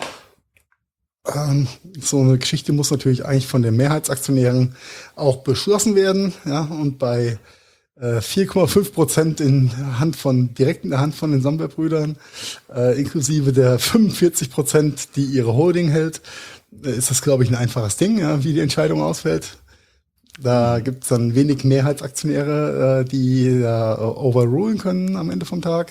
So eine Geschichte muss natürlich eigentlich von den Mehrheitsaktionären auch beschlossen werden. Ja, und bei 4,5% direkt in der Hand von den Samwer-Brüdern, inklusive der 45%, die ihre Holding hält, ist das, glaube ich, ein einfaches Ding, ja, wie die Entscheidung ausfällt. Da gibt es dann wenig Mehrheitsaktionäre, die overrulen können am Ende vom Tag.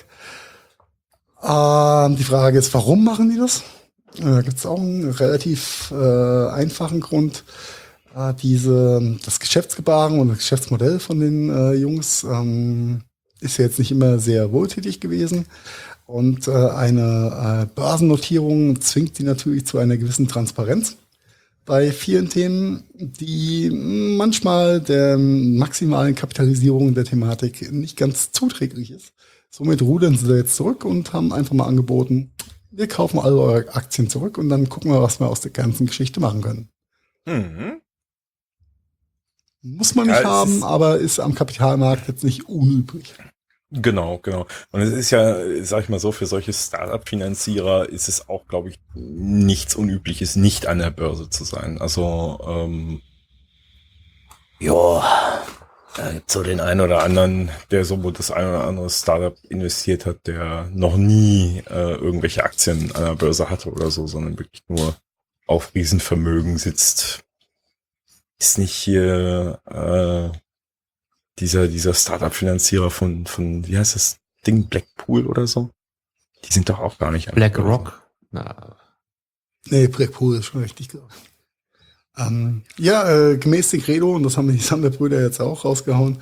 Die Frage ist, warum machen die das? Da gibt es auch einen relativ einfachen Grund. Das Geschäftsgebaren und das Geschäftsmodell von den Jungs ist ja jetzt nicht immer sehr wohltätig gewesen. Und eine Börsennotierung zwingt die natürlich zu einer gewissen Transparenz bei vielen Themen, die manchmal der maximalen Kapitalisierung der Thematik nicht ganz zuträglich ist. Somit rudern sie da jetzt zurück und haben einfach mal angeboten, wir kaufen alle eure Aktien zurück und dann gucken wir, was wir aus der ganzen Geschichte machen können. Mhm. Muss man nicht Ja, haben, aber ist am Kapitalmarkt jetzt nicht unüblich. Genau. Und es ist ja, sag ich mal so, für solche Startup-Finanzierer ist es auch, glaube ich, nichts Unübliches, nicht an der Börse zu sein. Also, Ja, da gibt's so den einen oder anderen, der so das ein oder andere Startup investiert hat, der noch nie irgendwelche Aktien an der Börse hatte oder so, sondern wirklich nur auf Riesenvermögen sitzt. Ist nicht hier dieser Startup-Finanzierer von, wie heißt das Ding, Blackpool oder so? Die sind doch auch gar nicht an der Börse. BlackRock. Na, Nee, Blackpool ist schon richtig, glaube ich. Gemäß dem Credo, und das haben die Samwer-Brüder jetzt auch rausgehauen,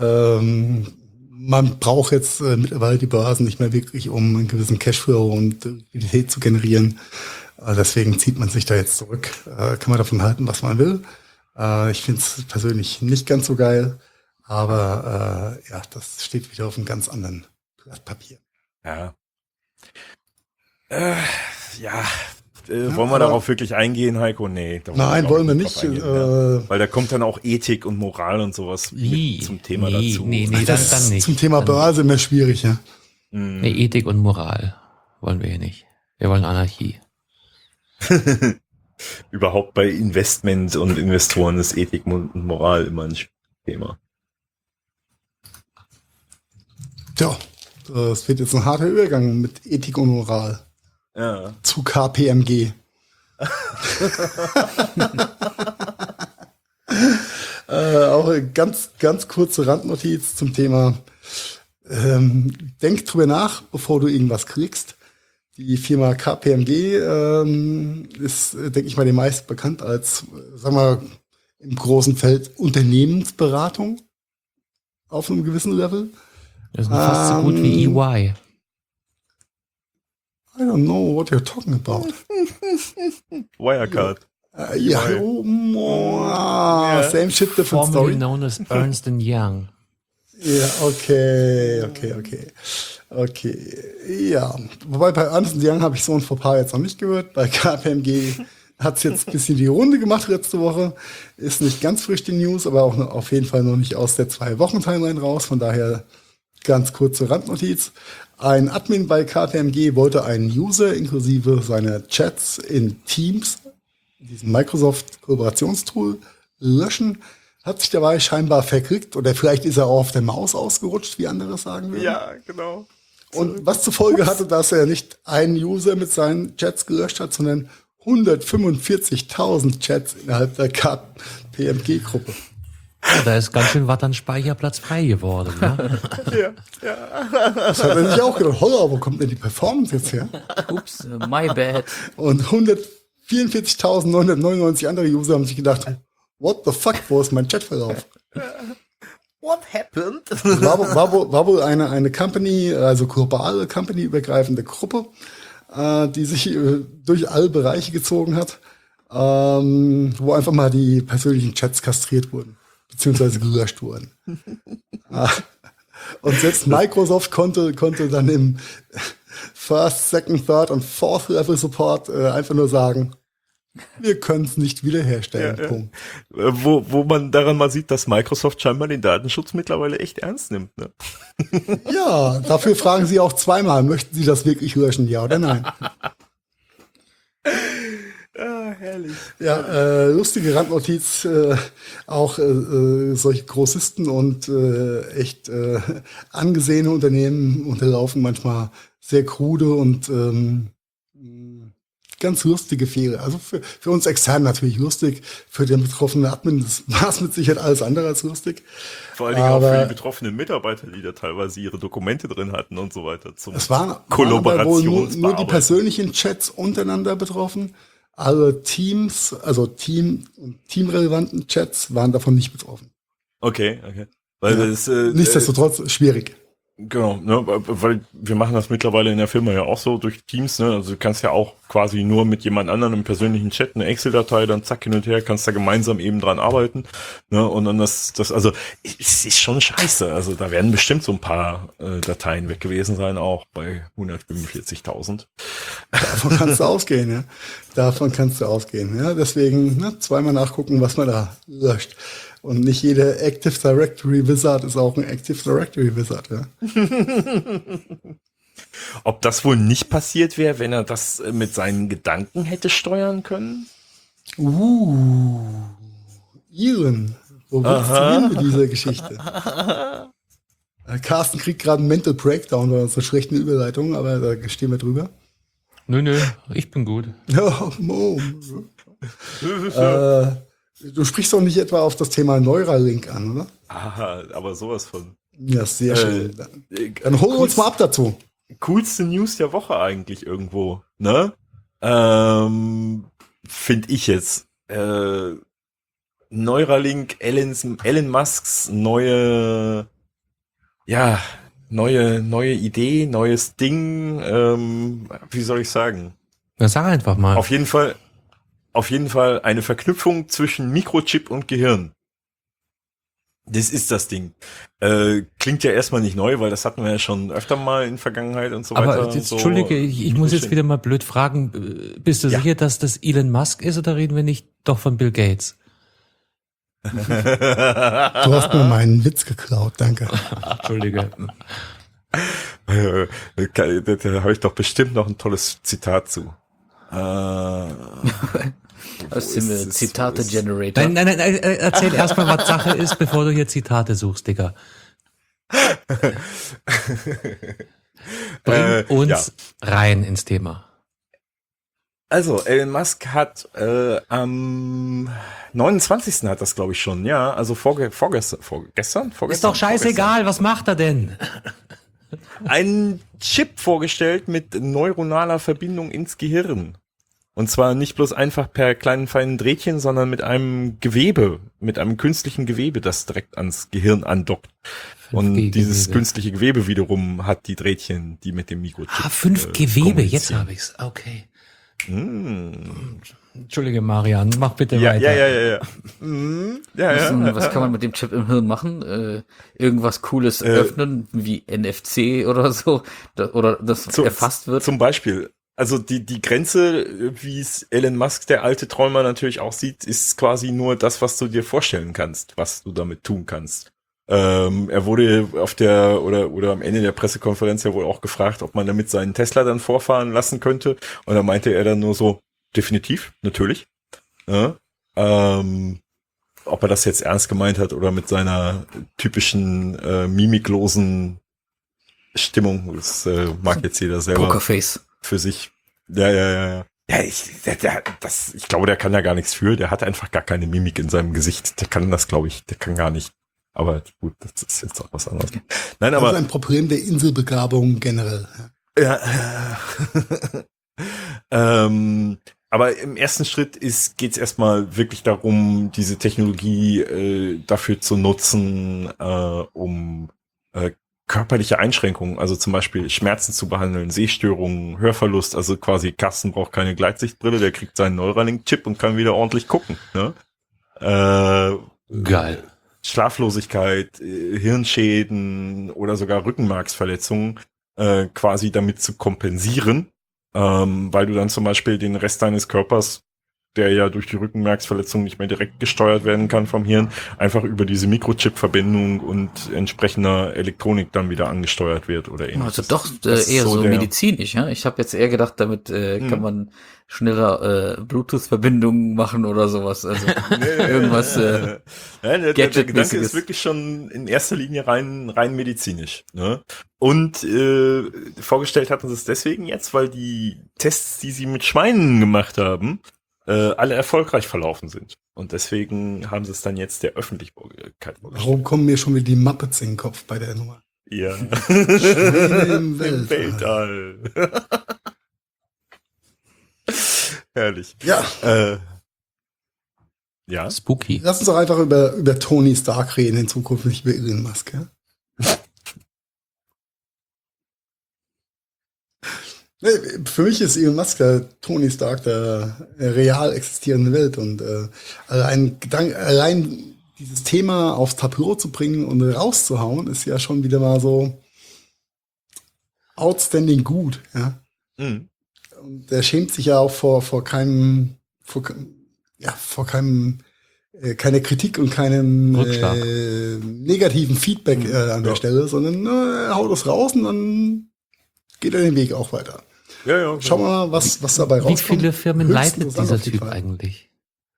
man braucht jetzt mittlerweile die Börsen nicht mehr wirklich, um einen gewissen Cashflow und Liquidität zu generieren. Deswegen zieht man sich da jetzt zurück. Kann man davon halten, was man will. Ich finde es persönlich nicht ganz so geil, aber das steht wieder auf einem ganz anderen Blatt Papier. Ja. Wollen wir darauf wirklich eingehen, Heiko? Nee. Nein, wollen wir nicht. Drauf eingehen, ja. Weil da kommt dann auch Ethik und Moral und sowas mit zum Thema dazu. Nee, Das dann nicht. zum Thema Dann Börse immer schwierig, ja. Nee, Ethik und Moral wollen wir hier nicht. Wir wollen Anarchie. Überhaupt bei Investment und Investoren ist Ethik und Moral immer ein Thema. Tja, das wird jetzt ein harter Übergang mit Ethik und Moral Ja. zu KPMG. Auch eine ganz kurze Randnotiz zum Thema. Denk drüber nach, bevor du irgendwas klickst. Die Firma KPMG ist, denke ich mal, den meisten bekannt als, sagen wir, im großen Feld Unternehmensberatung auf einem gewissen Level. Das ist fast so gut wie EY. I don't know what you're talking about. Wirecard. Same shit, different Formerly story. known as Ernst Young. Ja, okay. Ja, wobei bei Ernst Young habe ich so ein Fauxpas jetzt noch nicht gehört. Bei KPMG hat es jetzt ein bisschen die Runde gemacht letzte Woche. Ist nicht ganz frisch die News, aber auch auf jeden Fall noch nicht aus der 2-Wochen-Timeline raus. Von daher ganz kurze Randnotiz. Ein Admin bei KPMG wollte einen User inklusive seiner Chats in Teams, diesem Microsoft-Kooperationstool, löschen. Hat sich dabei scheinbar verkriegt oder vielleicht ist er auch auf der Maus ausgerutscht, wie andere sagen würden. Ja, genau. Und was zur Folge hatte, dass er nicht einen User mit seinen Chats gelöscht hat, sondern 145.000 Chats innerhalb der KPMG-Gruppe. Ja, da ist ganz schön was an Speicherplatz frei geworden. Ne? Das hat er sich auch gedacht, holla, wo kommt denn die Performance jetzt her? Ups, my bad. Und 144.999 andere User haben sich gedacht, what the fuck, wo ist mein Chatverlauf? what happened? War wohl eine Company, also globale Company-übergreifende Gruppe, die sich durch alle Bereiche gezogen hat. wo einfach mal die persönlichen Chats kastriert wurden, beziehungsweise gelöscht wurden. Und selbst Microsoft konnte dann im First, Second, Third und Fourth Level Support einfach nur sagen, wir können es nicht wiederherstellen. Ja, ja. Punkt. Wo man daran mal sieht, dass Microsoft scheinbar den Datenschutz mittlerweile echt ernst nimmt. Ne? Ja, dafür fragen Sie auch zweimal, möchten Sie das wirklich löschen, ja oder nein? Herrlich. Ja, lustige Randnotiz, auch solche Großisten und echt angesehene Unternehmen unterlaufen manchmal sehr krude und ganz lustige Fehler. Also für uns extern natürlich lustig, für den betroffenen Admin war es mit Sicherheit alles andere als lustig. Vor allen Dingen auch für die betroffenen Mitarbeiter, die da teilweise ihre Dokumente drin hatten und so weiter. Es waren aber wohl nur die Kollaborationsbearbeitung. persönlichen Chats untereinander betroffen. Alle Teams, also teamrelevanten Chats waren davon nicht betroffen. Okay. Weil Ja. das, Nichtsdestotrotz schwierig. genau, ne, weil wir machen das mittlerweile in der Firma ja auch so durch Teams, ne? Also du kannst ja auch quasi nur mit jemand anderem im persönlichen Chat eine Excel-Datei, dann zack hin und her, kannst da gemeinsam eben dran arbeiten, ne? Und dann das, also es ist schon scheiße. Also da werden bestimmt so ein paar Dateien weg gewesen sein, auch bei 145.000. Davon kannst du ausgehen, ja. Davon kannst du ausgehen, ja. Deswegen, zweimal nachgucken, was man da löscht. Und nicht jeder Active Directory Wizard ist auch ein Active Directory Wizard, ja. Ob das wohl nicht passiert wäre, wenn er das mit seinen Gedanken hätte steuern können? Iren, wo willst du hin mit dieser Geschichte? Carsten kriegt gerade einen Mental Breakdown bei unserer schlechten Überleitung, aber da stehen wir drüber. Nö, ich bin gut. Ja, du sprichst doch nicht etwa auf das Thema Neuralink an, oder? Aha, aber sowas von. Ja, sehr schön. Dann hol uns mal ab dazu. Coolste News der Woche eigentlich irgendwo, ne? Finde ich jetzt. Neuralink, Elon Musks neue Idee, neues Ding, wie soll ich sagen? Na, sag einfach mal. Auf jeden Fall eine Verknüpfung zwischen Mikrochip und Gehirn. Das ist das Ding. Klingt ja erstmal nicht neu, weil das hatten wir ja schon öfter mal in Vergangenheit und so weiter. Aber jetzt, Entschuldige, ich muss jetzt wieder mal blöd fragen. Bist du sicher, dass das Elon Musk ist oder reden wir nicht doch von Bill Gates? Du hast mir meinen Witz geklaut, danke. Entschuldige. Da habe ich doch bestimmt noch ein tolles Zitat zu. Aus dem Zitate-Generator. Nein, erzähl erstmal, was Sache ist, bevor du hier Zitate suchst, Digga. Bring uns rein ins Thema. Also, Elon Musk hat am 29. hat das, glaube ich, schon, ja, also vorgestern? Ist doch scheißegal, was macht er denn? Einen Chip vorgestellt mit neuronaler Verbindung ins Gehirn. Und zwar nicht bloß einfach per kleinen feinen Drähtchen, sondern mit einem Gewebe, mit einem künstlichen Gewebe, das direkt ans Gehirn andockt. Und dieses künstliche Gewebe wiederum hat die Drähtchen, die mit dem Mikrochip 5G, jetzt habe ich's. Okay. Entschuldige, Marian, mach bitte weiter. Ja. Was kann man mit dem Chip im Hirn machen? Irgendwas Cooles öffnen, wie NFC oder so, oder das erfasst wird? Zum Beispiel. Also die Grenze, wie es Elon Musk, der alte Träumer, natürlich auch sieht, ist quasi nur das, was du dir vorstellen kannst, was du damit tun kannst. Er wurde auf der oder am Ende der Pressekonferenz ja wohl auch gefragt, ob man damit seinen Tesla dann vorfahren lassen könnte. Und da meinte er dann nur so, definitiv, natürlich. Ja, ob er das jetzt ernst gemeint hat oder mit seiner typischen mimiklosen Stimmung, das mag jetzt jeder selber. Pokerface. Für sich. Ja. Ja, ich glaube, der kann ja gar nichts für. Der hat einfach gar keine Mimik in seinem Gesicht. Der kann das, glaube ich, der kann gar nicht. Aber gut, das ist jetzt auch was anderes. Nein, aber. Das ist ein Problem der Inselbegabung generell. Ja. Aber im ersten Schritt geht es erstmal wirklich darum, diese Technologie dafür zu nutzen, um körperliche Einschränkungen, also zum Beispiel Schmerzen zu behandeln, Sehstörungen, Hörverlust, also quasi Carsten braucht keine Gleitsichtbrille, der kriegt seinen Neuralink-Chip und kann wieder ordentlich gucken. Ne? Geil. Schlaflosigkeit, Hirnschäden oder sogar Rückenmarksverletzungen quasi damit zu kompensieren, weil du dann zum Beispiel den Rest deines Körpers, der ja durch die Rückenmarksverletzung nicht mehr direkt gesteuert werden kann vom Hirn, einfach über diese Mikrochip-Verbindung und entsprechender Elektronik dann wieder angesteuert wird oder ähnliches. Also doch Das ist eher so der- medizinisch, ja. Ich habe jetzt eher gedacht, damit kann man schneller Bluetooth-Verbindungen machen oder sowas. Also irgendwas. Ja, der Gedanke Gadget-mäßiges. ist wirklich schon in erster Linie rein medizinisch. Ne? Und vorgestellt hatten sie es deswegen jetzt, weil die Tests, die sie mit Schweinen gemacht haben, alle erfolgreich verlaufen sind. Und deswegen haben sie es dann jetzt der Öffentlichkeit vorgestellt. Warum kommen mir schon wieder die Muppets in den Kopf bei der Nummer? Ja. Schweine im Im Weltall. Weltall. Herrlich. Ja, Ja. Spooky. lass uns doch einfach über Tony Stark reden in Zukunft, nicht über Elon Musk. Ja? Nee, für mich ist Elon Musk der Tony Stark der real existierenden Welt und allein dieses Thema aufs Tableau zu bringen und rauszuhauen, ist ja schon wieder mal so outstanding gut. Ja? Mhm. Und der schämt sich ja auch vor keinem, keine Kritik und keinem Rückschlag. negativen Feedback an der Ja. Stelle, sondern er haut es raus und dann geht er den Weg auch weiter. Ja. Schauen wir mal, was dabei Wie rauskommt. viele Firmen Höchst leitet interessant dieser auf jeden Typ Fall. eigentlich?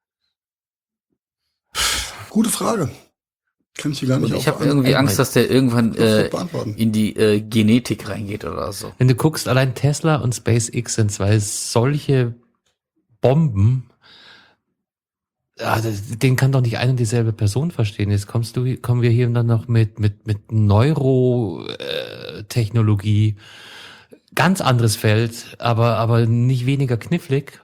Gute Frage. Kann ich dir gar nicht Ich habe irgendwie Angst, dass der irgendwann beantworten. in die Genetik reingeht oder so. Wenn du guckst, allein Tesla und SpaceX sind zwei solche Bomben. Ja, den kann doch nicht eine und dieselbe Person verstehen. Jetzt kommen wir hier dann noch mit Neurotechnologie. Ganz anderes Feld, aber nicht weniger knifflig.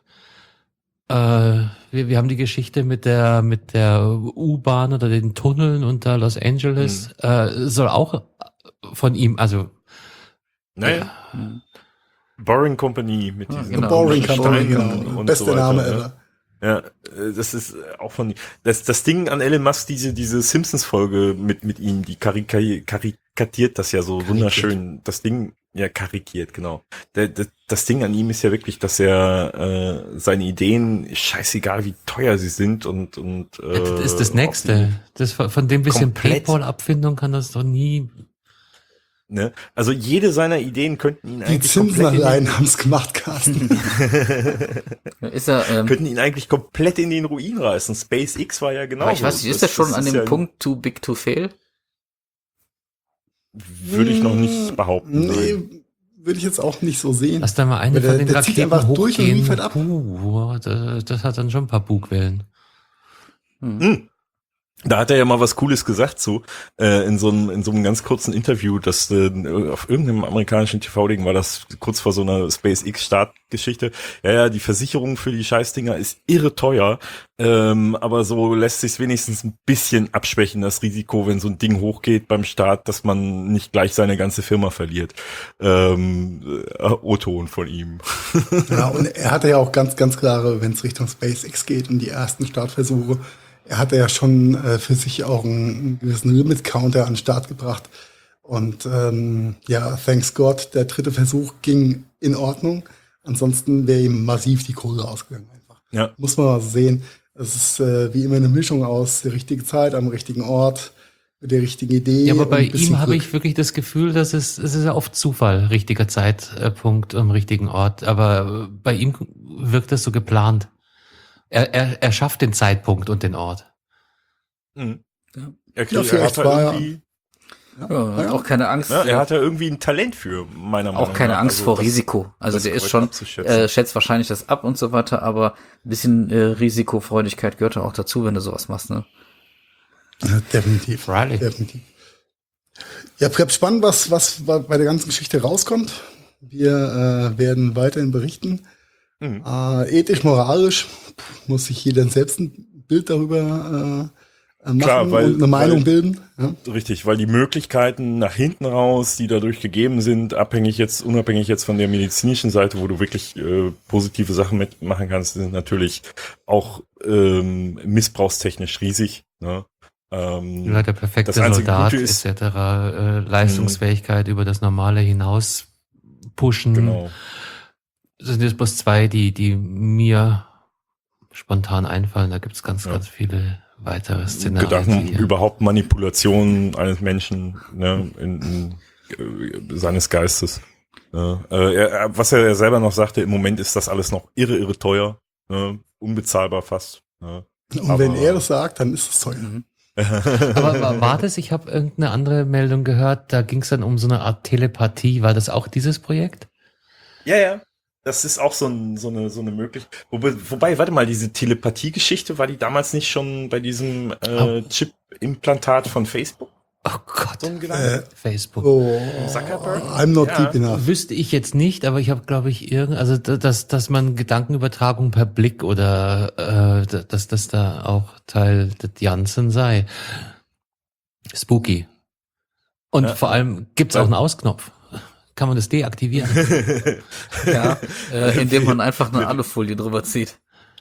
Wir haben die Geschichte mit der U-Bahn oder den Tunneln unter Los Angeles. Soll auch von ihm, also Naja. Boring Company mit Ja, diesen genau. Boring Steinen Company, genau. und Beste so weiter, Name ne? ever. Ja, das ist auch von das Ding an Elon Musk, diese Simpsons-Folge mit ihm, die karikatiert das ja so wunderschön. Das Ding, ja, karikiert, genau. Das Ding an ihm ist ja wirklich, dass er seine Ideen, scheißegal wie teuer sie sind und das ist das Nächste. Das von dem bisschen komplett- PayPal-Abfindung kann das doch nie. Ne? Also jede seiner Ideen könnten ihn Die eigentlich Zinsen komplett allein haben es gemacht, Carsten. Ist er, könnten ihn eigentlich komplett in den Ruin reißen. SpaceX war ja genau. aber ich weiß nicht, ist er schon an dem Punkt too big to fail? Würde ich noch nicht behaupten. Nein. Nee, würde ich jetzt auch nicht so sehen. Lass da mal eine Aber von den der zieht Raketen einfach durch und hochgehen. liefert ab. Das hat dann schon ein paar Bugwellen. Da hat er ja mal was Cooles gesagt zu, in so einem ganz kurzen Interview, das auf irgendeinem amerikanischen TV-Ding war das kurz vor so einer SpaceX-Startgeschichte. Ja, die Versicherung für die Scheißdinger ist irre teuer, aber so lässt sich wenigstens ein bisschen abschwächen, das Risiko, wenn so ein Ding hochgeht beim Start, dass man nicht gleich seine ganze Firma verliert. O-Ton von ihm. Ja, und er hatte ja auch ganz, ganz klare, wenn es Richtung SpaceX geht und die ersten Startversuche, er hatte ja schon für sich auch einen gewissen Limit-Counter an den Start gebracht. Und thanks God, der 3. Versuch ging in Ordnung. Ansonsten wäre ihm massiv die Kohle ausgegangen einfach. Ja. Muss man mal sehen. Es ist wie immer eine Mischung aus der richtigen Zeit, am richtigen Ort, mit der richtigen Idee. Ja, aber und bei ein bisschen ihm habe Glück. ich wirklich das Gefühl, dass es ist ja oft Zufall, richtiger Zeitpunkt am richtigen Ort. Aber bei ihm wirkt das so geplant. Er schafft den Zeitpunkt und den Ort. Mhm. Ja. Er vielleicht hat war er- irgendwie, Ja, auch keine Angst. er hat ja irgendwie ein Talent für, meiner Meinung nach. Auch keine Angst Also vor das- Risiko. Also das der ist korrekt schon, abzuschätzen. schätzt wahrscheinlich das ab und so weiter, aber ein bisschen Risikofreudigkeit gehört auch dazu, wenn du sowas machst, ne? Ja, definitiv. Riley. Definitiv. Ja, bleibt spannend, was bei der ganzen Geschichte rauskommt. Wir werden weiterhin berichten. Ethisch, moralisch muss sich jeder selbst ein Bild darüber machen Klar, weil- und eine Meinung weil- bilden. Ja? Richtig, weil die Möglichkeiten nach hinten raus, die dadurch gegeben sind, unabhängig jetzt von der medizinischen Seite, wo du wirklich positive Sachen mitmachen kannst, sind natürlich auch missbrauchstechnisch riesig. Ne? Ja, der perfekte das einzige Soldat Gute ist- etc. Leistungsfähigkeit über das Normale hinaus pushen. Genau. Das sind jetzt bloß zwei, die mir spontan einfallen. Da gibt's ganz viele weitere Szenarien. Gedanken hier. überhaupt Manipulation eines Menschen, ne, seines Geistes. Ne. Was er selber noch sagte, im Moment ist das alles noch irre teuer, ne, unbezahlbar fast. Ne. Und wenn er das sagt, dann ist es teuer. Aber warte, ich habe irgendeine andere Meldung gehört, da ging's dann um so eine Art Telepathie. War das auch dieses Projekt? Ja. Das ist auch so eine Möglichkeit. Wobei, warte mal, diese Telepathie-Geschichte, war die damals nicht schon bei diesem Chip-Implantat von Facebook? Oh Gott, So ein Gedanke? Facebook. Oh, Zuckerberg? I'm not Ja. deep enough. Wüsste ich jetzt nicht, aber ich habe, glaube ich, dass man Gedankenübertragung per Blick oder dass das da auch Teil des Janssen sei. Spooky. Und vor allem gibt's auch einen Ausknopf. Kann man das deaktivieren? Ja, indem man einfach eine Alufolie drüber zieht.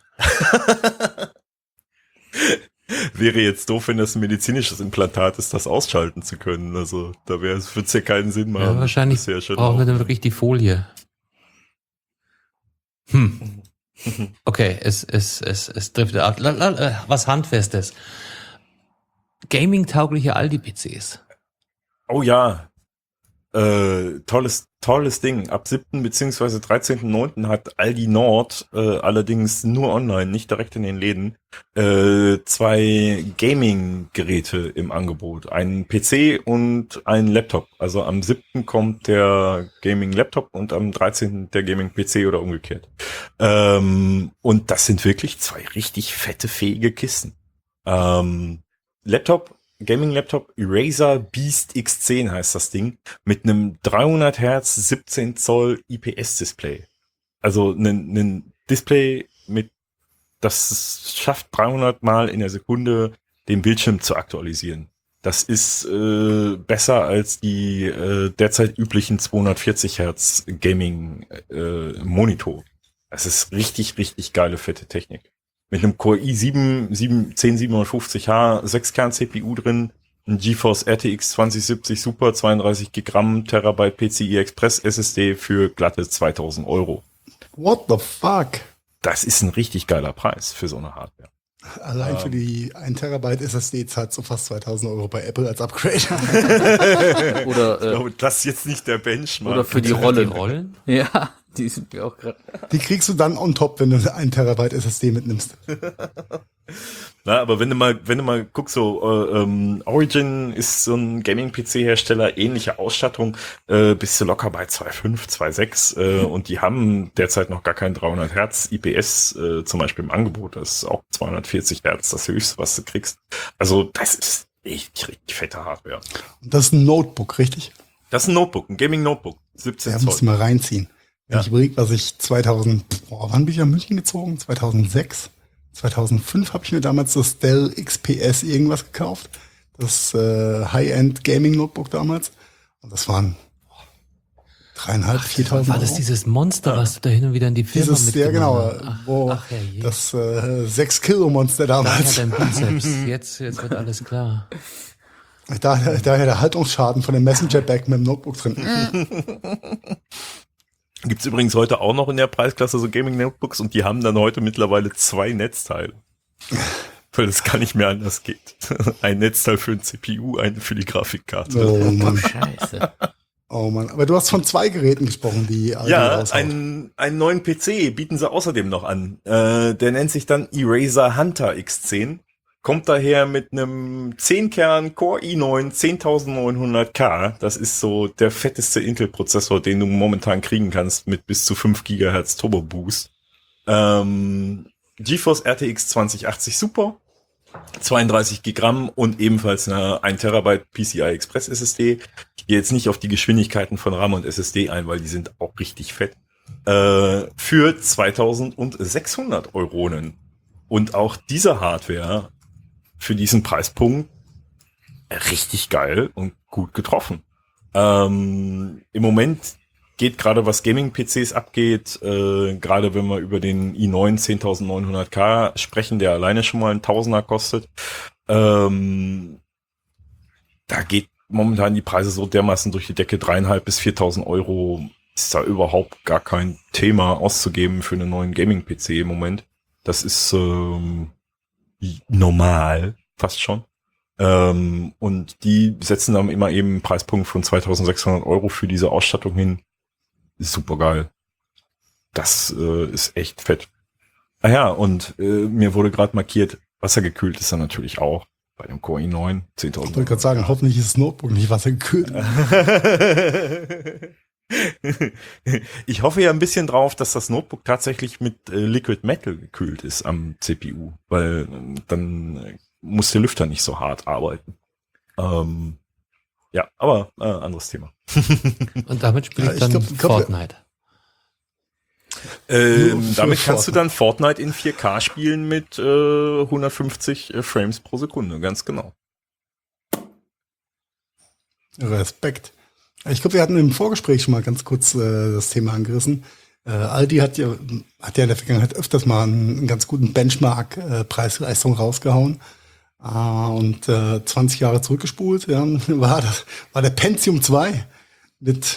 Wäre jetzt doof, wenn das ein medizinisches Implantat ist, das ausschalten zu können. Also da würde es ja keinen Sinn machen. Ja, wahrscheinlich Das ist ja schon brauchen wir auch- dann wirklich die Folie. Okay, es driftet ab. Was Handfestes. Gaming-taugliche Aldi-PCs. Oh ja. Tolles Ding. Ab 7. bzw. 13.9. hat Aldi Nord, allerdings nur online, nicht direkt in den Läden, 2 Gaming-Geräte im Angebot. Einen PC und einen Laptop. Also am 7. kommt der Gaming-Laptop und am 13. der Gaming-PC oder umgekehrt. Und das sind wirklich 2 richtig fette, fähige Kisten. Gaming-Laptop Eraser Beast X10 heißt das Ding, mit einem 300 Hertz 17 Zoll IPS-Display. Also ein Display das es schafft 300 Mal in der Sekunde den Bildschirm zu aktualisieren. Das ist besser als die derzeit üblichen 240 Hertz Gaming Monitor. Das ist richtig geile, fette Technik. Mit einem Core i7-10750H, 6-Kern-CPU drin, ein GeForce RTX 2070 Super, 32 GB, Terabyte PCI Express SSD für glatte 2000 €. What the fuck? Das ist ein richtig geiler Preis für so eine Hardware. Allein für die 1 Terabyte SSD zahlt so fast 2000 € bei Apple als Upgrade. Oder, Ich glaube, das ist jetzt nicht der Benchmark. oder für die Die Rollen. Rollen? Ja, die sind mir auch gerade. Die kriegst du dann on top, wenn du 1 Terabyte SSD mitnimmst. Na, aber wenn du mal guckst, so Origin ist so ein Gaming-PC-Hersteller, ähnliche Ausstattung, bist du locker bei 2.5, 2.6 und die haben derzeit noch gar kein 300 Hertz IPS zum Beispiel im Angebot. Das ist auch 240 Hertz, das höchste, was du kriegst. Also das ist richtig fette Hardware. Und das ist ein Notebook, richtig? Das ist ein Notebook, ein Gaming-Notebook, 17 Ja, Zoll. musst du mal reinziehen. Wenn Ja. ich überlege, was ich wann bin ich nach München gezogen? 2006? 2005 habe ich mir damals das Dell XPS irgendwas gekauft. Das High-End Gaming Notebook damals. Und das waren 3.500, 4.000 War das Euro. dieses Monster, was du da hin und wieder in die Firma Dieses, ja genau, mitgenommen hast? wo Ach herrje. das 6-Kilo-Monster Daher damals. dein Bizeps. Jetzt wird alles klar. Daher der Haltungsschaden von dem Messenger-Bag mit dem Notebook drin. Gibt's übrigens heute auch noch in der Preisklasse so Gaming-Notebooks und die haben dann heute mittlerweile 2 Netzteile. Weil es gar nicht mehr anders geht. Ein Netzteil für ein CPU, ein für die Grafikkarte. Oh Mann. Scheiße. Oh Mann. Aber du hast von 2 Geräten gesprochen, die Aldi Ja, raushaut. einen neuen PC bieten sie außerdem noch an. Der nennt sich dann Eraser Hunter X10. Kommt daher mit einem 10-Kern Core i9 10900K. Das ist so der fetteste Intel-Prozessor, den du momentan kriegen kannst mit bis zu 5 GHz Turbo Boost. GeForce RTX 2080 Super, 32 GB und ebenfalls eine 1 Terabyte PCI Express SSD. Ich gehe jetzt nicht auf die Geschwindigkeiten von RAM und SSD ein, weil die sind auch richtig fett. Für 2.600 Euronen. Und auch diese Hardware für diesen Preispunkt richtig geil und gut getroffen. Im Moment geht gerade, was Gaming-PCs abgeht, gerade wenn wir über den i9 10900K sprechen, der alleine schon mal ein Tausender kostet, da geht momentan die Preise so dermaßen durch die Decke, 3.500 bis 4.000 Euro ist da überhaupt gar kein Thema auszugeben für einen neuen Gaming-PC im Moment. Das ist normal, fast schon. Und die setzen dann immer eben einen Preispunkt von 2.600 Euro für diese Ausstattung hin. Ist super geil. Das ist echt fett. Ah ja, und mir wurde gerade markiert, wassergekühlt ist er natürlich auch. Bei dem Core i9 10.000. Ich wollte gerade sagen, hoffentlich ist das Notebook nicht wassergekühlt. Ich hoffe ja ein bisschen drauf, dass das Notebook tatsächlich mit Liquid Metal gekühlt ist am CPU, weil dann muss der Lüfter nicht so hart arbeiten. Ja, aber anderes Thema. Und damit spiele ich Ja, dann ich glaub, Fortnite. Damit kannst du dann Fortnite in 4K spielen mit 150 Frames pro Sekunde, ganz genau. Respekt. Ich glaube, wir hatten im Vorgespräch schon mal ganz kurz das Thema angerissen. Aldi hat ja in der Vergangenheit öfters mal einen ganz guten Benchmark Preis-Leistung rausgehauen. Und 20 Jahre zurückgespult, ja, war der Pentium 2 mit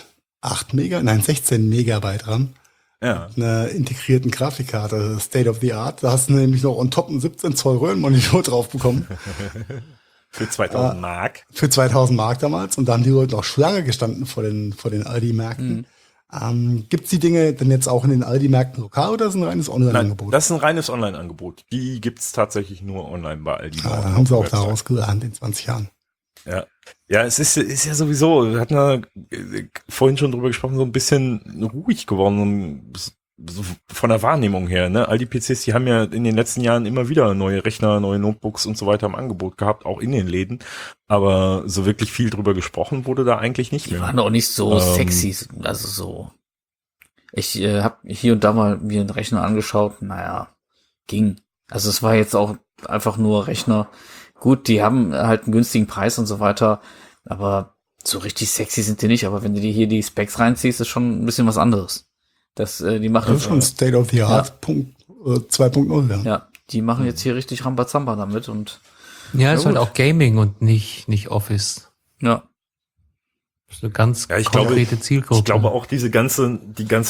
16 Megabyte RAM. Ja. Mit einer integrierten Grafikkarte, State of the Art. Da hast du nämlich noch on top einen 17 Zoll Röhrenmonitor drauf bekommen. Für 2000 Mark. Für 2000 Mark damals. Und da haben die Leute noch Schlange gestanden vor den Aldi-Märkten. Gibt's die Dinge denn jetzt auch in den Aldi-Märkten lokal oder ist es ein reines Online-Angebot? Nein, das ist ein reines Online-Angebot. Die gibt's tatsächlich nur online bei Aldi. Da haben sie auch daraus gelernt in 20 Jahren. Ja. Ja, es ist ja sowieso, wir hatten ja vorhin schon drüber gesprochen, so ein bisschen ruhig geworden, so von der Wahrnehmung her, ne? All die PCs, die haben ja in den letzten Jahren immer wieder neue Rechner, neue Notebooks und so weiter im Angebot gehabt, auch in den Läden. Aber so wirklich viel drüber gesprochen wurde da eigentlich nicht Die mehr. waren auch nicht so sexy, also so. Ich habe hier und da mal mir einen Rechner angeschaut, naja, ging. Also es war jetzt auch einfach nur Rechner. Gut, die haben halt einen günstigen Preis und so weiter, aber so richtig sexy sind die nicht. Aber wenn du dir hier die Specs reinziehst, ist schon ein bisschen was anderes. Die machen Das ist schon State of the Art 2.0. Ja. Ja, die machen jetzt hier richtig Rambazamba damit und Ja, ist halt auch Gaming und nicht Office. ja. Das ist eine ganz Ja, ich konkrete Zielgruppe. Ich glaube auch diese ganze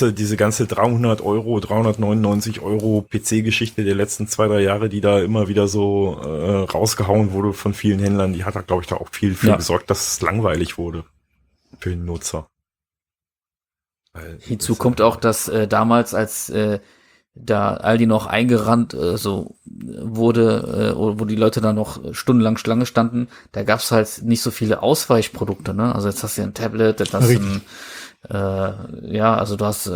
300 Euro, 399 Euro PC-Geschichte der letzten 2-3 Jahre, die da immer wieder so rausgehauen wurde von vielen Händlern, die hat da, glaube ich, da auch viel gesorgt, dass es langweilig wurde für den Nutzer. Hinzu kommt auch, dass damals, als da Aldi noch eingerannt wurde, wo die Leute da noch stundenlang Schlange standen, da gab's halt nicht so viele Ausweichprodukte, ne? Also jetzt hast du ein Tablet, jetzt hast du also du hast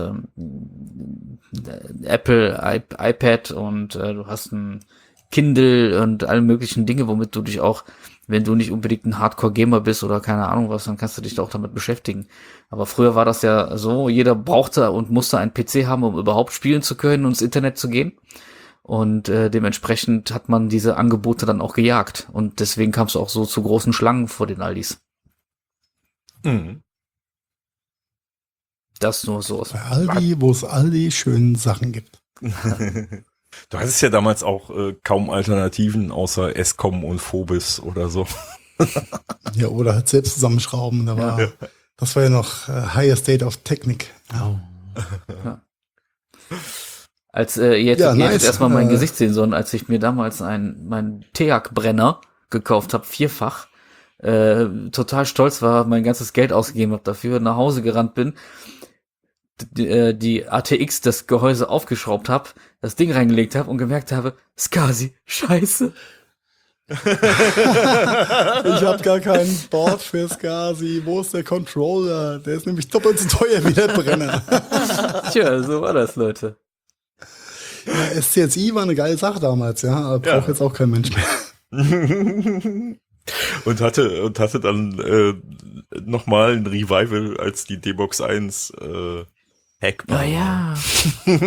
Apple iPad und du hast ein Kindle und alle möglichen Dinge, womit du dich auch, wenn du nicht unbedingt ein Hardcore-Gamer bist oder keine Ahnung was, dann kannst du dich da auch damit beschäftigen. Aber früher war das ja so, jeder brauchte und musste einen PC haben, um überhaupt spielen zu können und ins Internet zu gehen. Und dementsprechend hat man diese Angebote dann auch gejagt. Und deswegen kam es auch so zu großen Schlangen vor den Aldis. Mhm. Das nur so. Bei Aldi, wo es Aldi schönen Sachen gibt. Du hattest ja damals auch kaum Alternativen außer Escom und Phobis oder so. Ja, oder halt selbst zusammenschrauben. Das war ja noch Higher State of Technik. Ja. Ja. Als ihr jetzt erstmal mein Gesicht sehen sollen, als ich mir damals meinen TEAC-Brenner gekauft habe, 4-fach, total stolz war, mein ganzes Geld ausgegeben habe dafür, nach Hause gerannt bin, die ATX, das Gehäuse aufgeschraubt habe, das Ding reingelegt habe und gemerkt habe, SCSI, scheiße. Ich habe gar keinen Board für SCSI. Wo ist der Controller? Der ist nämlich doppelt so teuer wie der Brenner. Tja, so war das, Leute. Ja, SCSI war eine geile Sache damals, ja, aber braucht jetzt auch kein Mensch mehr. Und hatte dann nochmal ein Revival, als die D-Box 1 hackbar. Ja.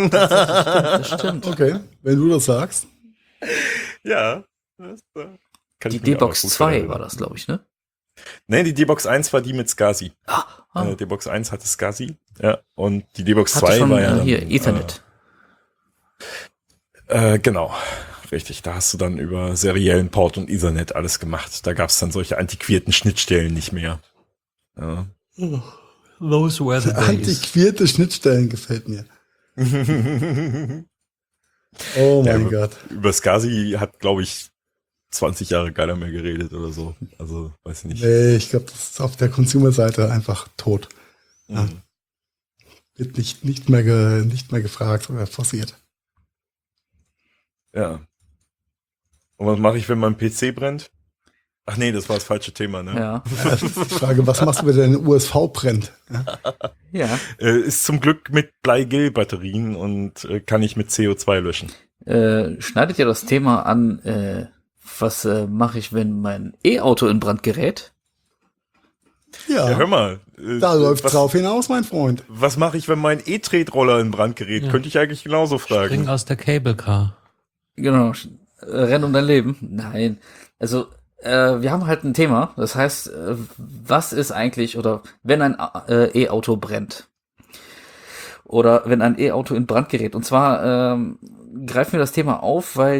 Das stimmt. Okay, wenn du das sagst. Ja. kann Die ich mich auch noch D-Box gut 2 erinnern. war das, glaube ich, ne? Nee, die D-Box 1 war die mit SCSI. Ah. D-Box 1 hatte SCSI, ja, und die D-Box Hatte 2 schon war ja dann, hier Ethernet. Genau, richtig. Da hast du dann über seriellen Port und Ethernet alles gemacht. Da gab es dann solche antiquierten Schnittstellen nicht mehr. Ja. Those were the Antiquierte Schnittstellen gefällt mir. Oh mein Ja, Gott. Über SCSI hat, glaube ich, 20 Jahre keiner mehr geredet oder so. Also, weiß ich nicht. Nee, ich glaube, das ist auf der Consumer-Seite einfach tot. Ja. Mhm. Wird nicht mehr gefragt oder forciert. Ja. Und was mache ich, wenn mein PC brennt? Ach nee, das war das falsche Thema, ne? Ja. Das ist die Frage, was machst du, wenn deine USV brennt? Ja. Ja. Ist zum Glück mit Bleigel-Batterien und kann ich mit CO2 löschen. Schneidet ihr das Thema an, was mache ich, wenn mein E-Auto in Brand gerät? Ja, hör Ja, mal. da läuft's was, drauf hinaus, mein Freund. Was mache ich, wenn mein E-Tretroller in Brand gerät? Ja. Könnte ich eigentlich genauso fragen. Spring aus der Cable Car. Genau. Renn um dein Leben? Nein. Also, wir haben halt ein Thema. Das heißt, was ist eigentlich, oder wenn ein E-Auto brennt? Oder wenn ein E-Auto in Brand gerät? Und zwar greifen wir das Thema auf, weil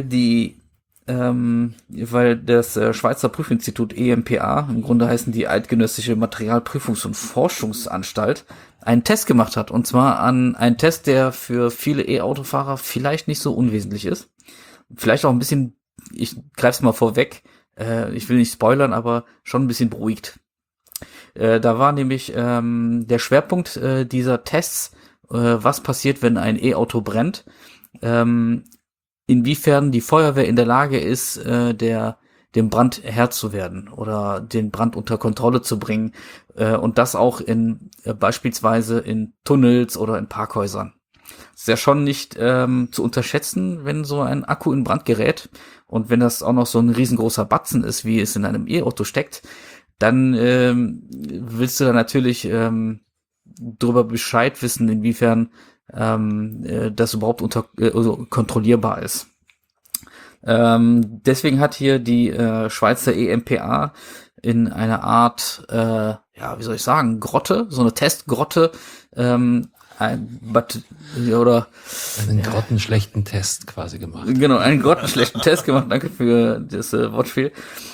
weil das Schweizer Prüfinstitut EMPA, im Grunde heißen die Eidgenössische Materialprüfungs- und Forschungsanstalt, einen Test gemacht hat. Und zwar einen Test, der für viele E-Autofahrer vielleicht nicht so unwesentlich ist. Vielleicht auch ein bisschen, ich greif's mal vorweg, ich will nicht spoilern, aber schon ein bisschen beruhigt. Da war nämlich der Schwerpunkt dieser Tests, was passiert, wenn ein E-Auto brennt, inwiefern die Feuerwehr in der Lage ist, dem Brand Herr zu werden oder den Brand unter Kontrolle zu bringen, und das auch beispielsweise in Tunnels oder in Parkhäusern. Ist ja schon nicht zu unterschätzen, wenn so ein Akku in Brand gerät, und wenn das auch noch so ein riesengroßer Batzen ist, wie es in einem E-Auto steckt, dann willst du da natürlich darüber Bescheid wissen, inwiefern das überhaupt also kontrollierbar ist. Deswegen hat hier die Schweizer EMPA in einer Art, wie soll ich sagen, Grotte, so eine Testgrotte, einen grottenschlechten Test quasi gemacht. Genau, einen grottenschlechten Test gemacht. Danke für das Wortspiel.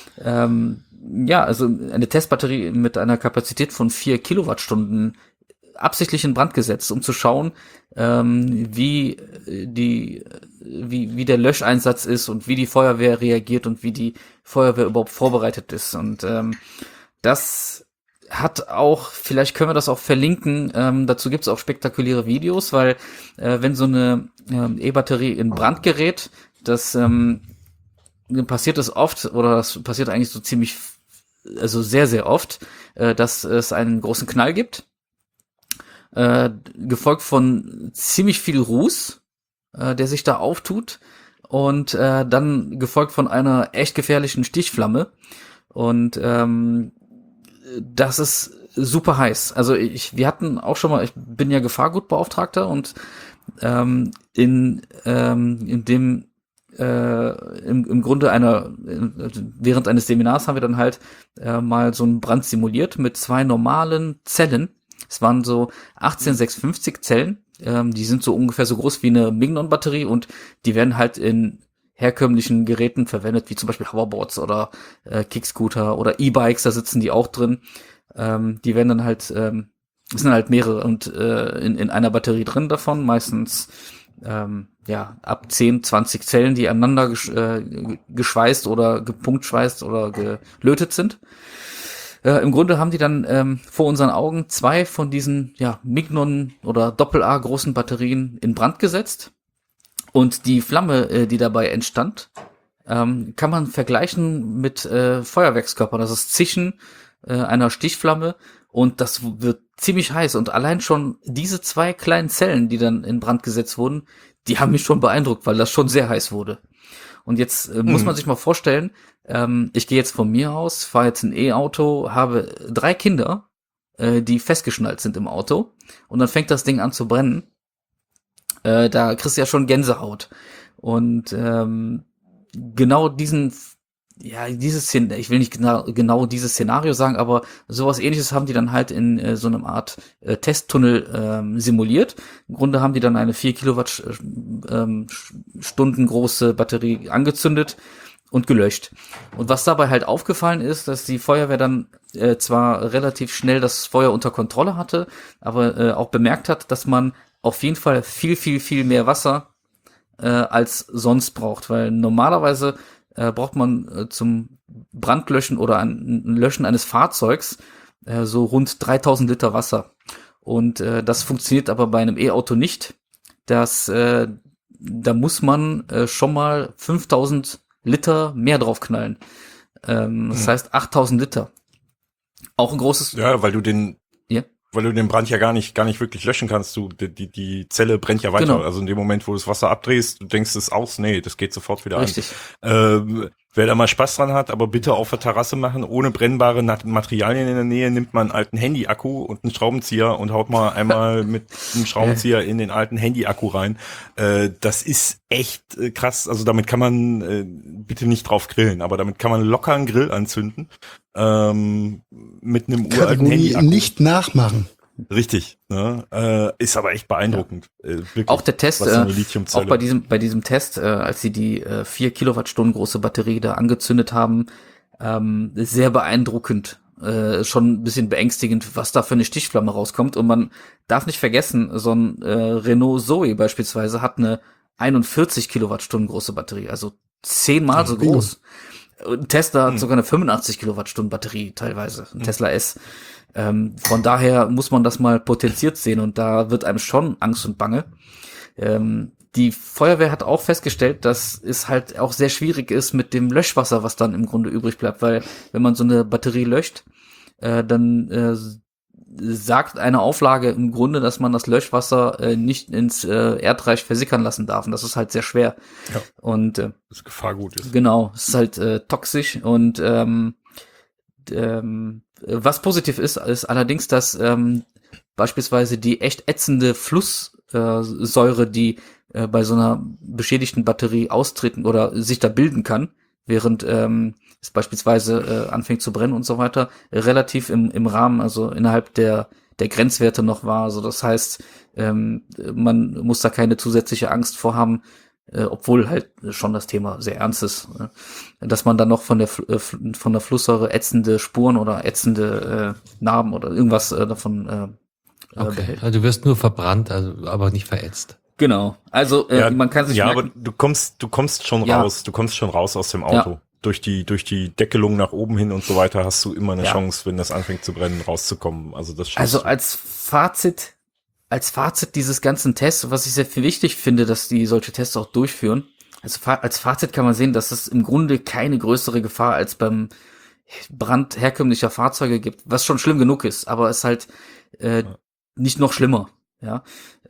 Also eine Testbatterie mit einer Kapazität von 4 Kilowattstunden absichtlich in Brand gesetzt, um zu schauen, wie der Löscheinsatz ist und wie die Feuerwehr reagiert und wie die Feuerwehr überhaupt vorbereitet ist. Und das hat auch, vielleicht können wir das auch verlinken, dazu gibt es auch spektakuläre Videos, weil wenn so eine E-Batterie in Brand gerät, das passiert es oft, oder das passiert eigentlich so ziemlich, also sehr, sehr oft, dass es einen großen Knall gibt, gefolgt von ziemlich viel Ruß, der sich da auftut, und dann gefolgt von einer echt gefährlichen Stichflamme, und das ist super heiß. Also wir hatten auch schon mal, ich bin ja Gefahrgutbeauftragter, und im Grunde während eines Seminars haben wir dann halt mal so einen Brand simuliert mit 2 normalen Zellen. Es waren so 18650 Zellen, die sind so ungefähr so groß wie eine Mignon-Batterie, und die werden halt in herkömmlichen Geräten verwendet, wie zum Beispiel Hoverboards oder Kickscooter oder E-Bikes, da sitzen die auch drin. Die werden dann halt, es sind halt mehrere und in einer Batterie drin davon, meistens ab 10, 20 Zellen, die aneinander geschweißt oder gepunktschweißt oder gelötet sind. Im Grunde haben die dann vor unseren Augen 2 von diesen Mignon oder Doppel-A großen Batterien in Brand gesetzt. Und die Flamme, die dabei entstand, kann man vergleichen mit Feuerwerkskörpern. Das ist Zischen einer Stichflamme, und das wird ziemlich heiß. Und allein schon diese 2 kleinen Zellen, die dann in Brand gesetzt wurden, die haben mich schon beeindruckt, weil das schon sehr heiß wurde. Und jetzt muss man sich mal vorstellen, ich gehe jetzt von mir aus, fahre jetzt ein E-Auto, habe 3 Kinder, die festgeschnallt sind im Auto, und dann fängt das Ding an zu brennen. Da kriegst du ja schon Gänsehaut. Und genau diesen ja, ich will nicht genau dieses Szenario sagen, aber sowas Ähnliches haben die dann halt in so einem Art Testtunnel simuliert. Im Grunde haben die dann eine 4 Kilowattstunden große Batterie angezündet und gelöscht. Und was dabei halt aufgefallen ist, dass die Feuerwehr dann zwar relativ schnell das Feuer unter Kontrolle hatte, aber auch bemerkt hat, dass man auf jeden Fall viel, viel, viel mehr Wasser als sonst braucht, weil normalerweise braucht man zum Brandlöschen oder ein Löschen eines Fahrzeugs so rund 3000 Liter Wasser. Und das funktioniert aber bei einem E-Auto nicht. Da muss man schon mal 5000 Liter mehr draufknallen. Das heißt 8000 Liter. Auch ein großes... Ja, weil du den Brand ja gar nicht wirklich löschen kannst. Die Zelle brennt ja weiter. Genau. Also in dem Moment, wo du das Wasser abdrehst, du denkst es aus, nee, das geht sofort wieder Richtig. an. Wer da mal Spaß dran hat, aber bitte auf der Terrasse machen, ohne brennbare Materialien in der Nähe, nimmt man einen alten Handy-Akku und einen Schraubenzieher und haut mal einmal mit einem Schraubenzieher in den alten Handy-Akku rein. Das ist echt krass. Also damit kann man bitte nicht drauf grillen, aber damit kann man locker einen Grill anzünden. Mit einem uralten Kategorie Handy-Akku. nicht nachmachen. Richtig, ne? Ist aber echt beeindruckend. Wirklich, Auch der Test, was so eine Lithiumzelle- auch bei diesem Test, als sie die 4 Kilowattstunden große Batterie da angezündet haben, sehr beeindruckend, schon ein bisschen beängstigend, was da für eine Stichflamme rauskommt. Und man darf nicht vergessen, so ein Renault Zoe beispielsweise hat eine 41 Kilowattstunden große Batterie, also 10-mal so bingo. groß. Und Tesla hat sogar eine 85 Kilowattstunden Batterie teilweise, ein Tesla S. Von daher muss man das mal potenziert sehen und da wird einem schon Angst und Bange. Die Feuerwehr hat auch festgestellt, dass es halt auch sehr schwierig ist mit dem Löschwasser, was dann im Grunde übrig bleibt, weil wenn man so eine Batterie löscht, dann sagt eine Auflage im Grunde, dass man das Löschwasser nicht ins Erdreich versickern lassen darf und das ist halt sehr schwer. Ja. Und das Gefahrgut ist. genau, es ist halt toxisch und was positiv ist allerdings, dass beispielsweise die echt ätzende Flusssäure, die bei so einer beschädigten Batterie austreten oder sich da bilden kann, während es beispielsweise anfängt zu brennen und so weiter, relativ im Rahmen, also innerhalb der Grenzwerte noch war. Also das heißt, man muss da keine zusätzliche Angst vorhaben, obwohl halt schon das Thema sehr ernst ist, dass man dann noch von der Flusssäure ätzende Spuren oder ätzende Narben oder irgendwas davon Okay. behält. Also du wirst nur verbrannt, also aber nicht verätzt. Genau. Also man kann sich ja, merken, aber du kommst schon Ja. raus. Du kommst schon raus aus dem Auto. Ja. Durch die Deckelung nach oben hin und so weiter hast du immer eine Ja. Chance, wenn das anfängt zu brennen, rauszukommen. Also das schaffst also du. als Fazit dieses ganzen Tests, was ich sehr viel wichtig finde, dass die solche Tests auch durchführen. Also als Fazit kann man sehen, dass es im Grunde keine größere Gefahr als beim Brand herkömmlicher Fahrzeuge gibt, was schon schlimm genug ist, aber es halt nicht noch schlimmer. Ja.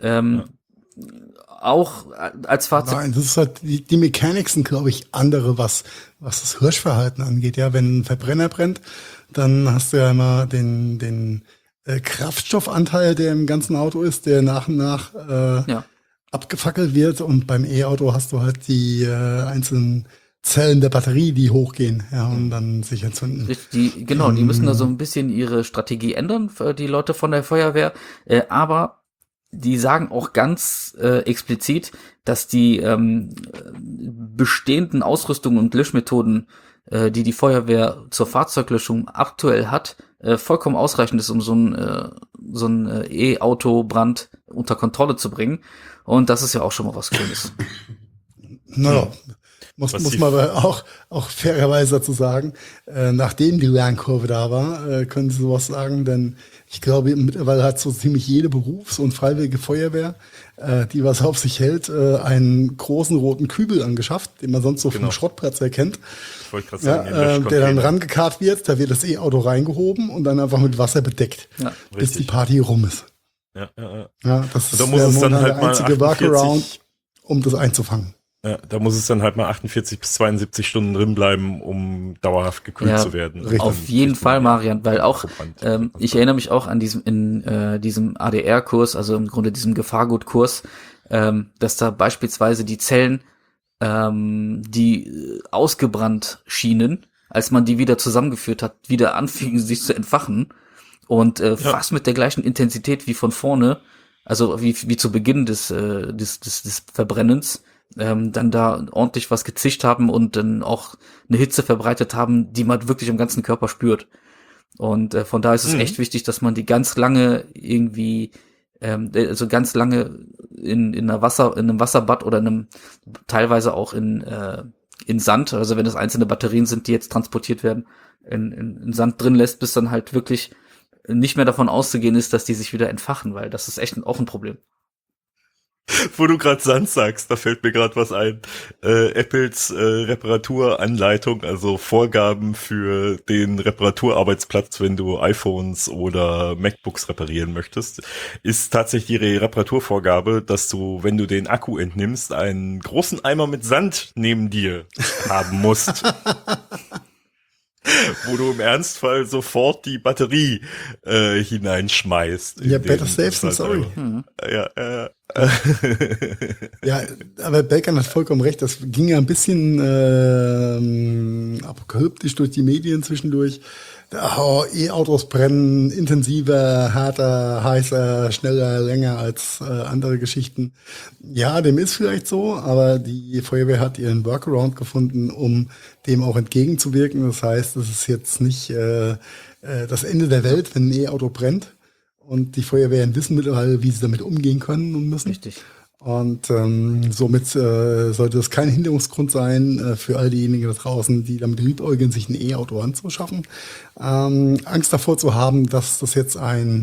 Auch als Fazit. Nein, das ist halt, die Mechanics sind, glaube ich, andere, was das Hirschverhalten angeht. Ja, wenn ein Verbrenner brennt, dann hast du ja immer den Kraftstoffanteil, der im ganzen Auto ist, der nach und nach abgefackelt wird. Und beim E-Auto hast du halt die einzelnen Zellen der Batterie, die hochgehen, ja, und dann sich entzünden. Die müssen da so ein bisschen ihre Strategie ändern, für die Leute von der Feuerwehr, aber die sagen auch ganz explizit, dass die bestehenden Ausrüstungen und Löschmethoden, die Feuerwehr zur Fahrzeuglöschung aktuell hat, vollkommen ausreichend ist, um so ein E-Auto-Brand unter Kontrolle zu bringen. Und das ist ja auch schon mal was Schönes. Naja, muss man aber auch fairerweise dazu sagen, nachdem die Lernkurve da war, können Sie sowas sagen, denn ich glaube, mittlerweile hat so ziemlich jede Berufs- und freiwillige Feuerwehr, die was auf sich hält, einen großen roten Kübel angeschafft, den man sonst so vom Schrottplatz erkennt. Ich wollte gerade sagen, Ja, der dann rangekarrt wird, da wird das E-Auto reingehoben und dann einfach mit Wasser bedeckt, bis Richtig. die Party rum ist. Ja, das Und da ist muss es dann momentan halt der mal einzige 48 Workaround, um das einzufangen. Ja, da muss es dann halt mal 48 bis 72 Stunden drin bleiben, um dauerhaft gekühlt zu werden. richtig. Auf jeden Fall, Marian, weil auch, Verbrannt. ich erinnere mich auch an diesem ADR-Kurs, also im Grunde diesem Gefahrgutkurs, dass da beispielsweise die Zellen die ausgebrannt schienen, als man die wieder zusammengeführt hat, wieder anfingen sich zu entfachen und fast mit der gleichen Intensität wie von vorne, also wie zu Beginn des Verbrennens, dann da ordentlich was gezischt haben und dann auch eine Hitze verbreitet haben, die man wirklich im ganzen Körper spürt. Und von daher ist es echt wichtig, dass man die ganz lange irgendwie, also ganz lange in einem Wasserbad oder teilweise auch in Sand, also wenn es einzelne Batterien sind, die jetzt transportiert werden, in Sand drin lässt, bis dann halt wirklich nicht mehr davon auszugehen ist, dass die sich wieder entfachen, weil das ist echt auch ein Problem. Wo du gerade Sand sagst, da fällt mir gerade was ein. Apples Reparaturanleitung, also Vorgaben für den Reparaturarbeitsplatz, wenn du iPhones oder MacBooks reparieren möchtest, ist tatsächlich die Reparaturvorgabe, dass du, wenn du den Akku entnimmst, einen großen Eimer mit Sand neben dir haben musst. Wo du im Ernstfall sofort die Batterie hineinschmeißt. Ja, better safe than sorry. Ja. Ja, aber Belkan hat vollkommen recht. Das ging ja ein bisschen apokalyptisch durch die Medien zwischendurch. E-Autos brennen intensiver, härter, heißer, schneller, länger als andere Geschichten. Ja, dem ist vielleicht so, aber die Feuerwehr hat ihren Workaround gefunden, um dem auch entgegenzuwirken. Das heißt, es ist jetzt nicht das Ende der Welt, wenn ein E-Auto brennt. Und die Feuerwehren wissen mittlerweile, wie sie damit umgehen können und müssen. Richtig. Und somit sollte das kein Hinderungsgrund sein für all diejenigen da draußen, die damit liebäugeln, sich ein E-Auto anzuschaffen. Angst davor zu haben, dass das jetzt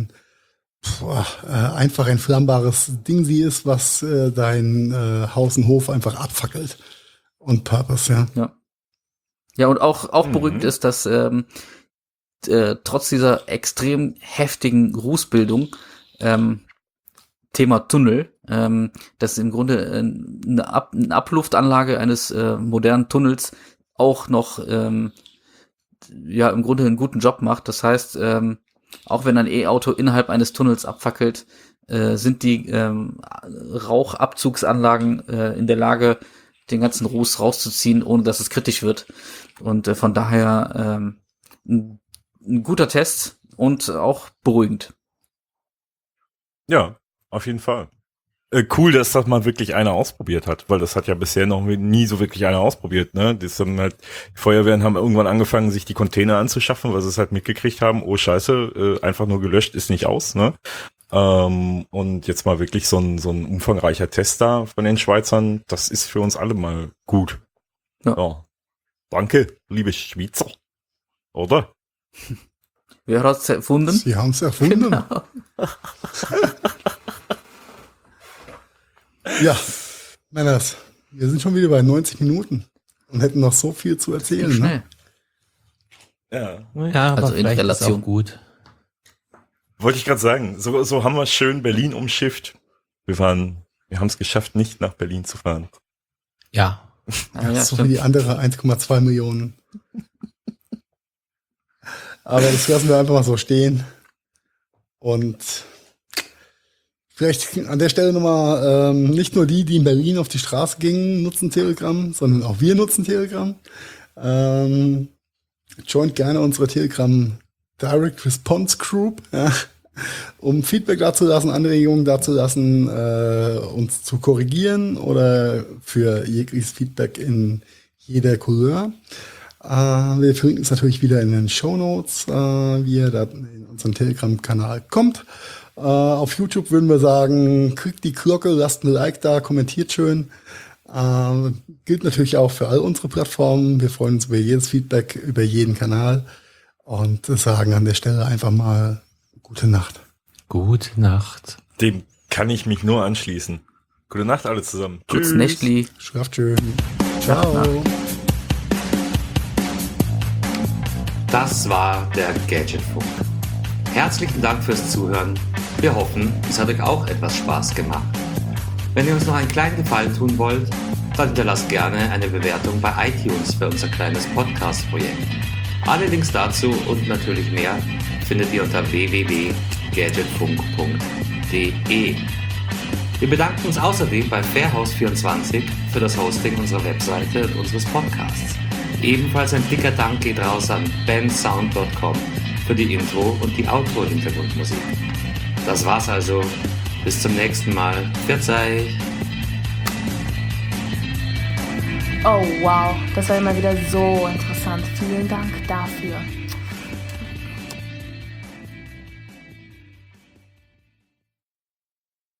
einfach ein flammbares Ding ist, was dein Haus und Hof einfach abfackelt. Und Purpose, ja. Ja, und auch beruhigend ist, dass trotz dieser extrem heftigen Rußbildung Thema Tunnel, dass im Grunde eine Abluftanlage eines modernen Tunnels auch noch im Grunde einen guten Job macht. Das heißt, auch wenn ein E-Auto innerhalb eines Tunnels abfackelt, sind die Rauchabzugsanlagen in der Lage, den ganzen Ruß rauszuziehen, ohne dass es kritisch wird. Und von daher ein guter Test und auch beruhigend. Ja, auf jeden Fall. Cool, dass das mal wirklich einer ausprobiert hat, weil das hat ja bisher noch nie so wirklich einer ausprobiert, ne? Das haben halt, die Feuerwehren haben irgendwann angefangen, sich die Container anzuschaffen, weil sie es halt mitgekriegt haben, oh scheiße, einfach nur gelöscht, ist nicht aus, ne? Und jetzt mal wirklich so ein umfangreicher Test da von den Schweizern, das ist für uns alle mal gut. Ja. Danke, liebe Schweizer. Oder? Wer hat es erfunden? Sie haben es erfunden. Genau. Ja, Männers, wir sind schon wieder bei 90 Minuten und hätten noch so viel zu erzählen. Ne? Ja. Ja, aber Also in vielleicht ist Relation. auch gut. Wollte ich gerade sagen, so haben wir schön Berlin umschifft. Wir haben es geschafft, nicht nach Berlin zu fahren. Ja. So wie die andere 1,2 Millionen. Aber das lassen wir einfach mal so stehen. Und vielleicht an der Stelle nochmal, nicht nur die in Berlin auf die Straße gingen, nutzen Telegram, sondern auch wir nutzen Telegram. Joint gerne unsere Telegram Direct Response Group, ja, um Feedback dazulassen, Anregungen dazulassen, uns zu korrigieren oder für jegliches Feedback in jeder Couleur. Wir verlinken es natürlich wieder in den Shownotes, wie ihr da in unseren Telegram-Kanal kommt. Auf YouTube würden wir sagen, klickt die Glocke, lasst ein Like da, kommentiert schön. Gilt natürlich auch für all unsere Plattformen. Wir freuen uns über jedes Feedback, über jeden Kanal und sagen an der Stelle einfach mal gute Nacht. Gute Nacht. Dem kann ich mich nur anschließen. Gute Nacht alle zusammen. Gutes Nächtli. Schlaft schön. Ciao. Das war der Gadgetfunk. Herzlichen Dank fürs Zuhören. Wir hoffen, es hat euch auch etwas Spaß gemacht. Wenn ihr uns noch einen kleinen Gefallen tun wollt, dann hinterlasst gerne eine Bewertung bei iTunes für unser kleines Podcast-Projekt. Alle Links dazu und natürlich mehr findet ihr unter www.gadgetfunk.de. Wir bedanken uns außerdem bei Fairhouse24 für das Hosting unserer Webseite und unseres Podcasts. Ebenfalls ein dicker Dank geht raus an bensound.com für die Intro- und die Outro-Hintergrundmusik. Das war's also. Bis zum nächsten Mal. Verzeih! Oh wow, das war immer wieder so interessant. Vielen Dank dafür.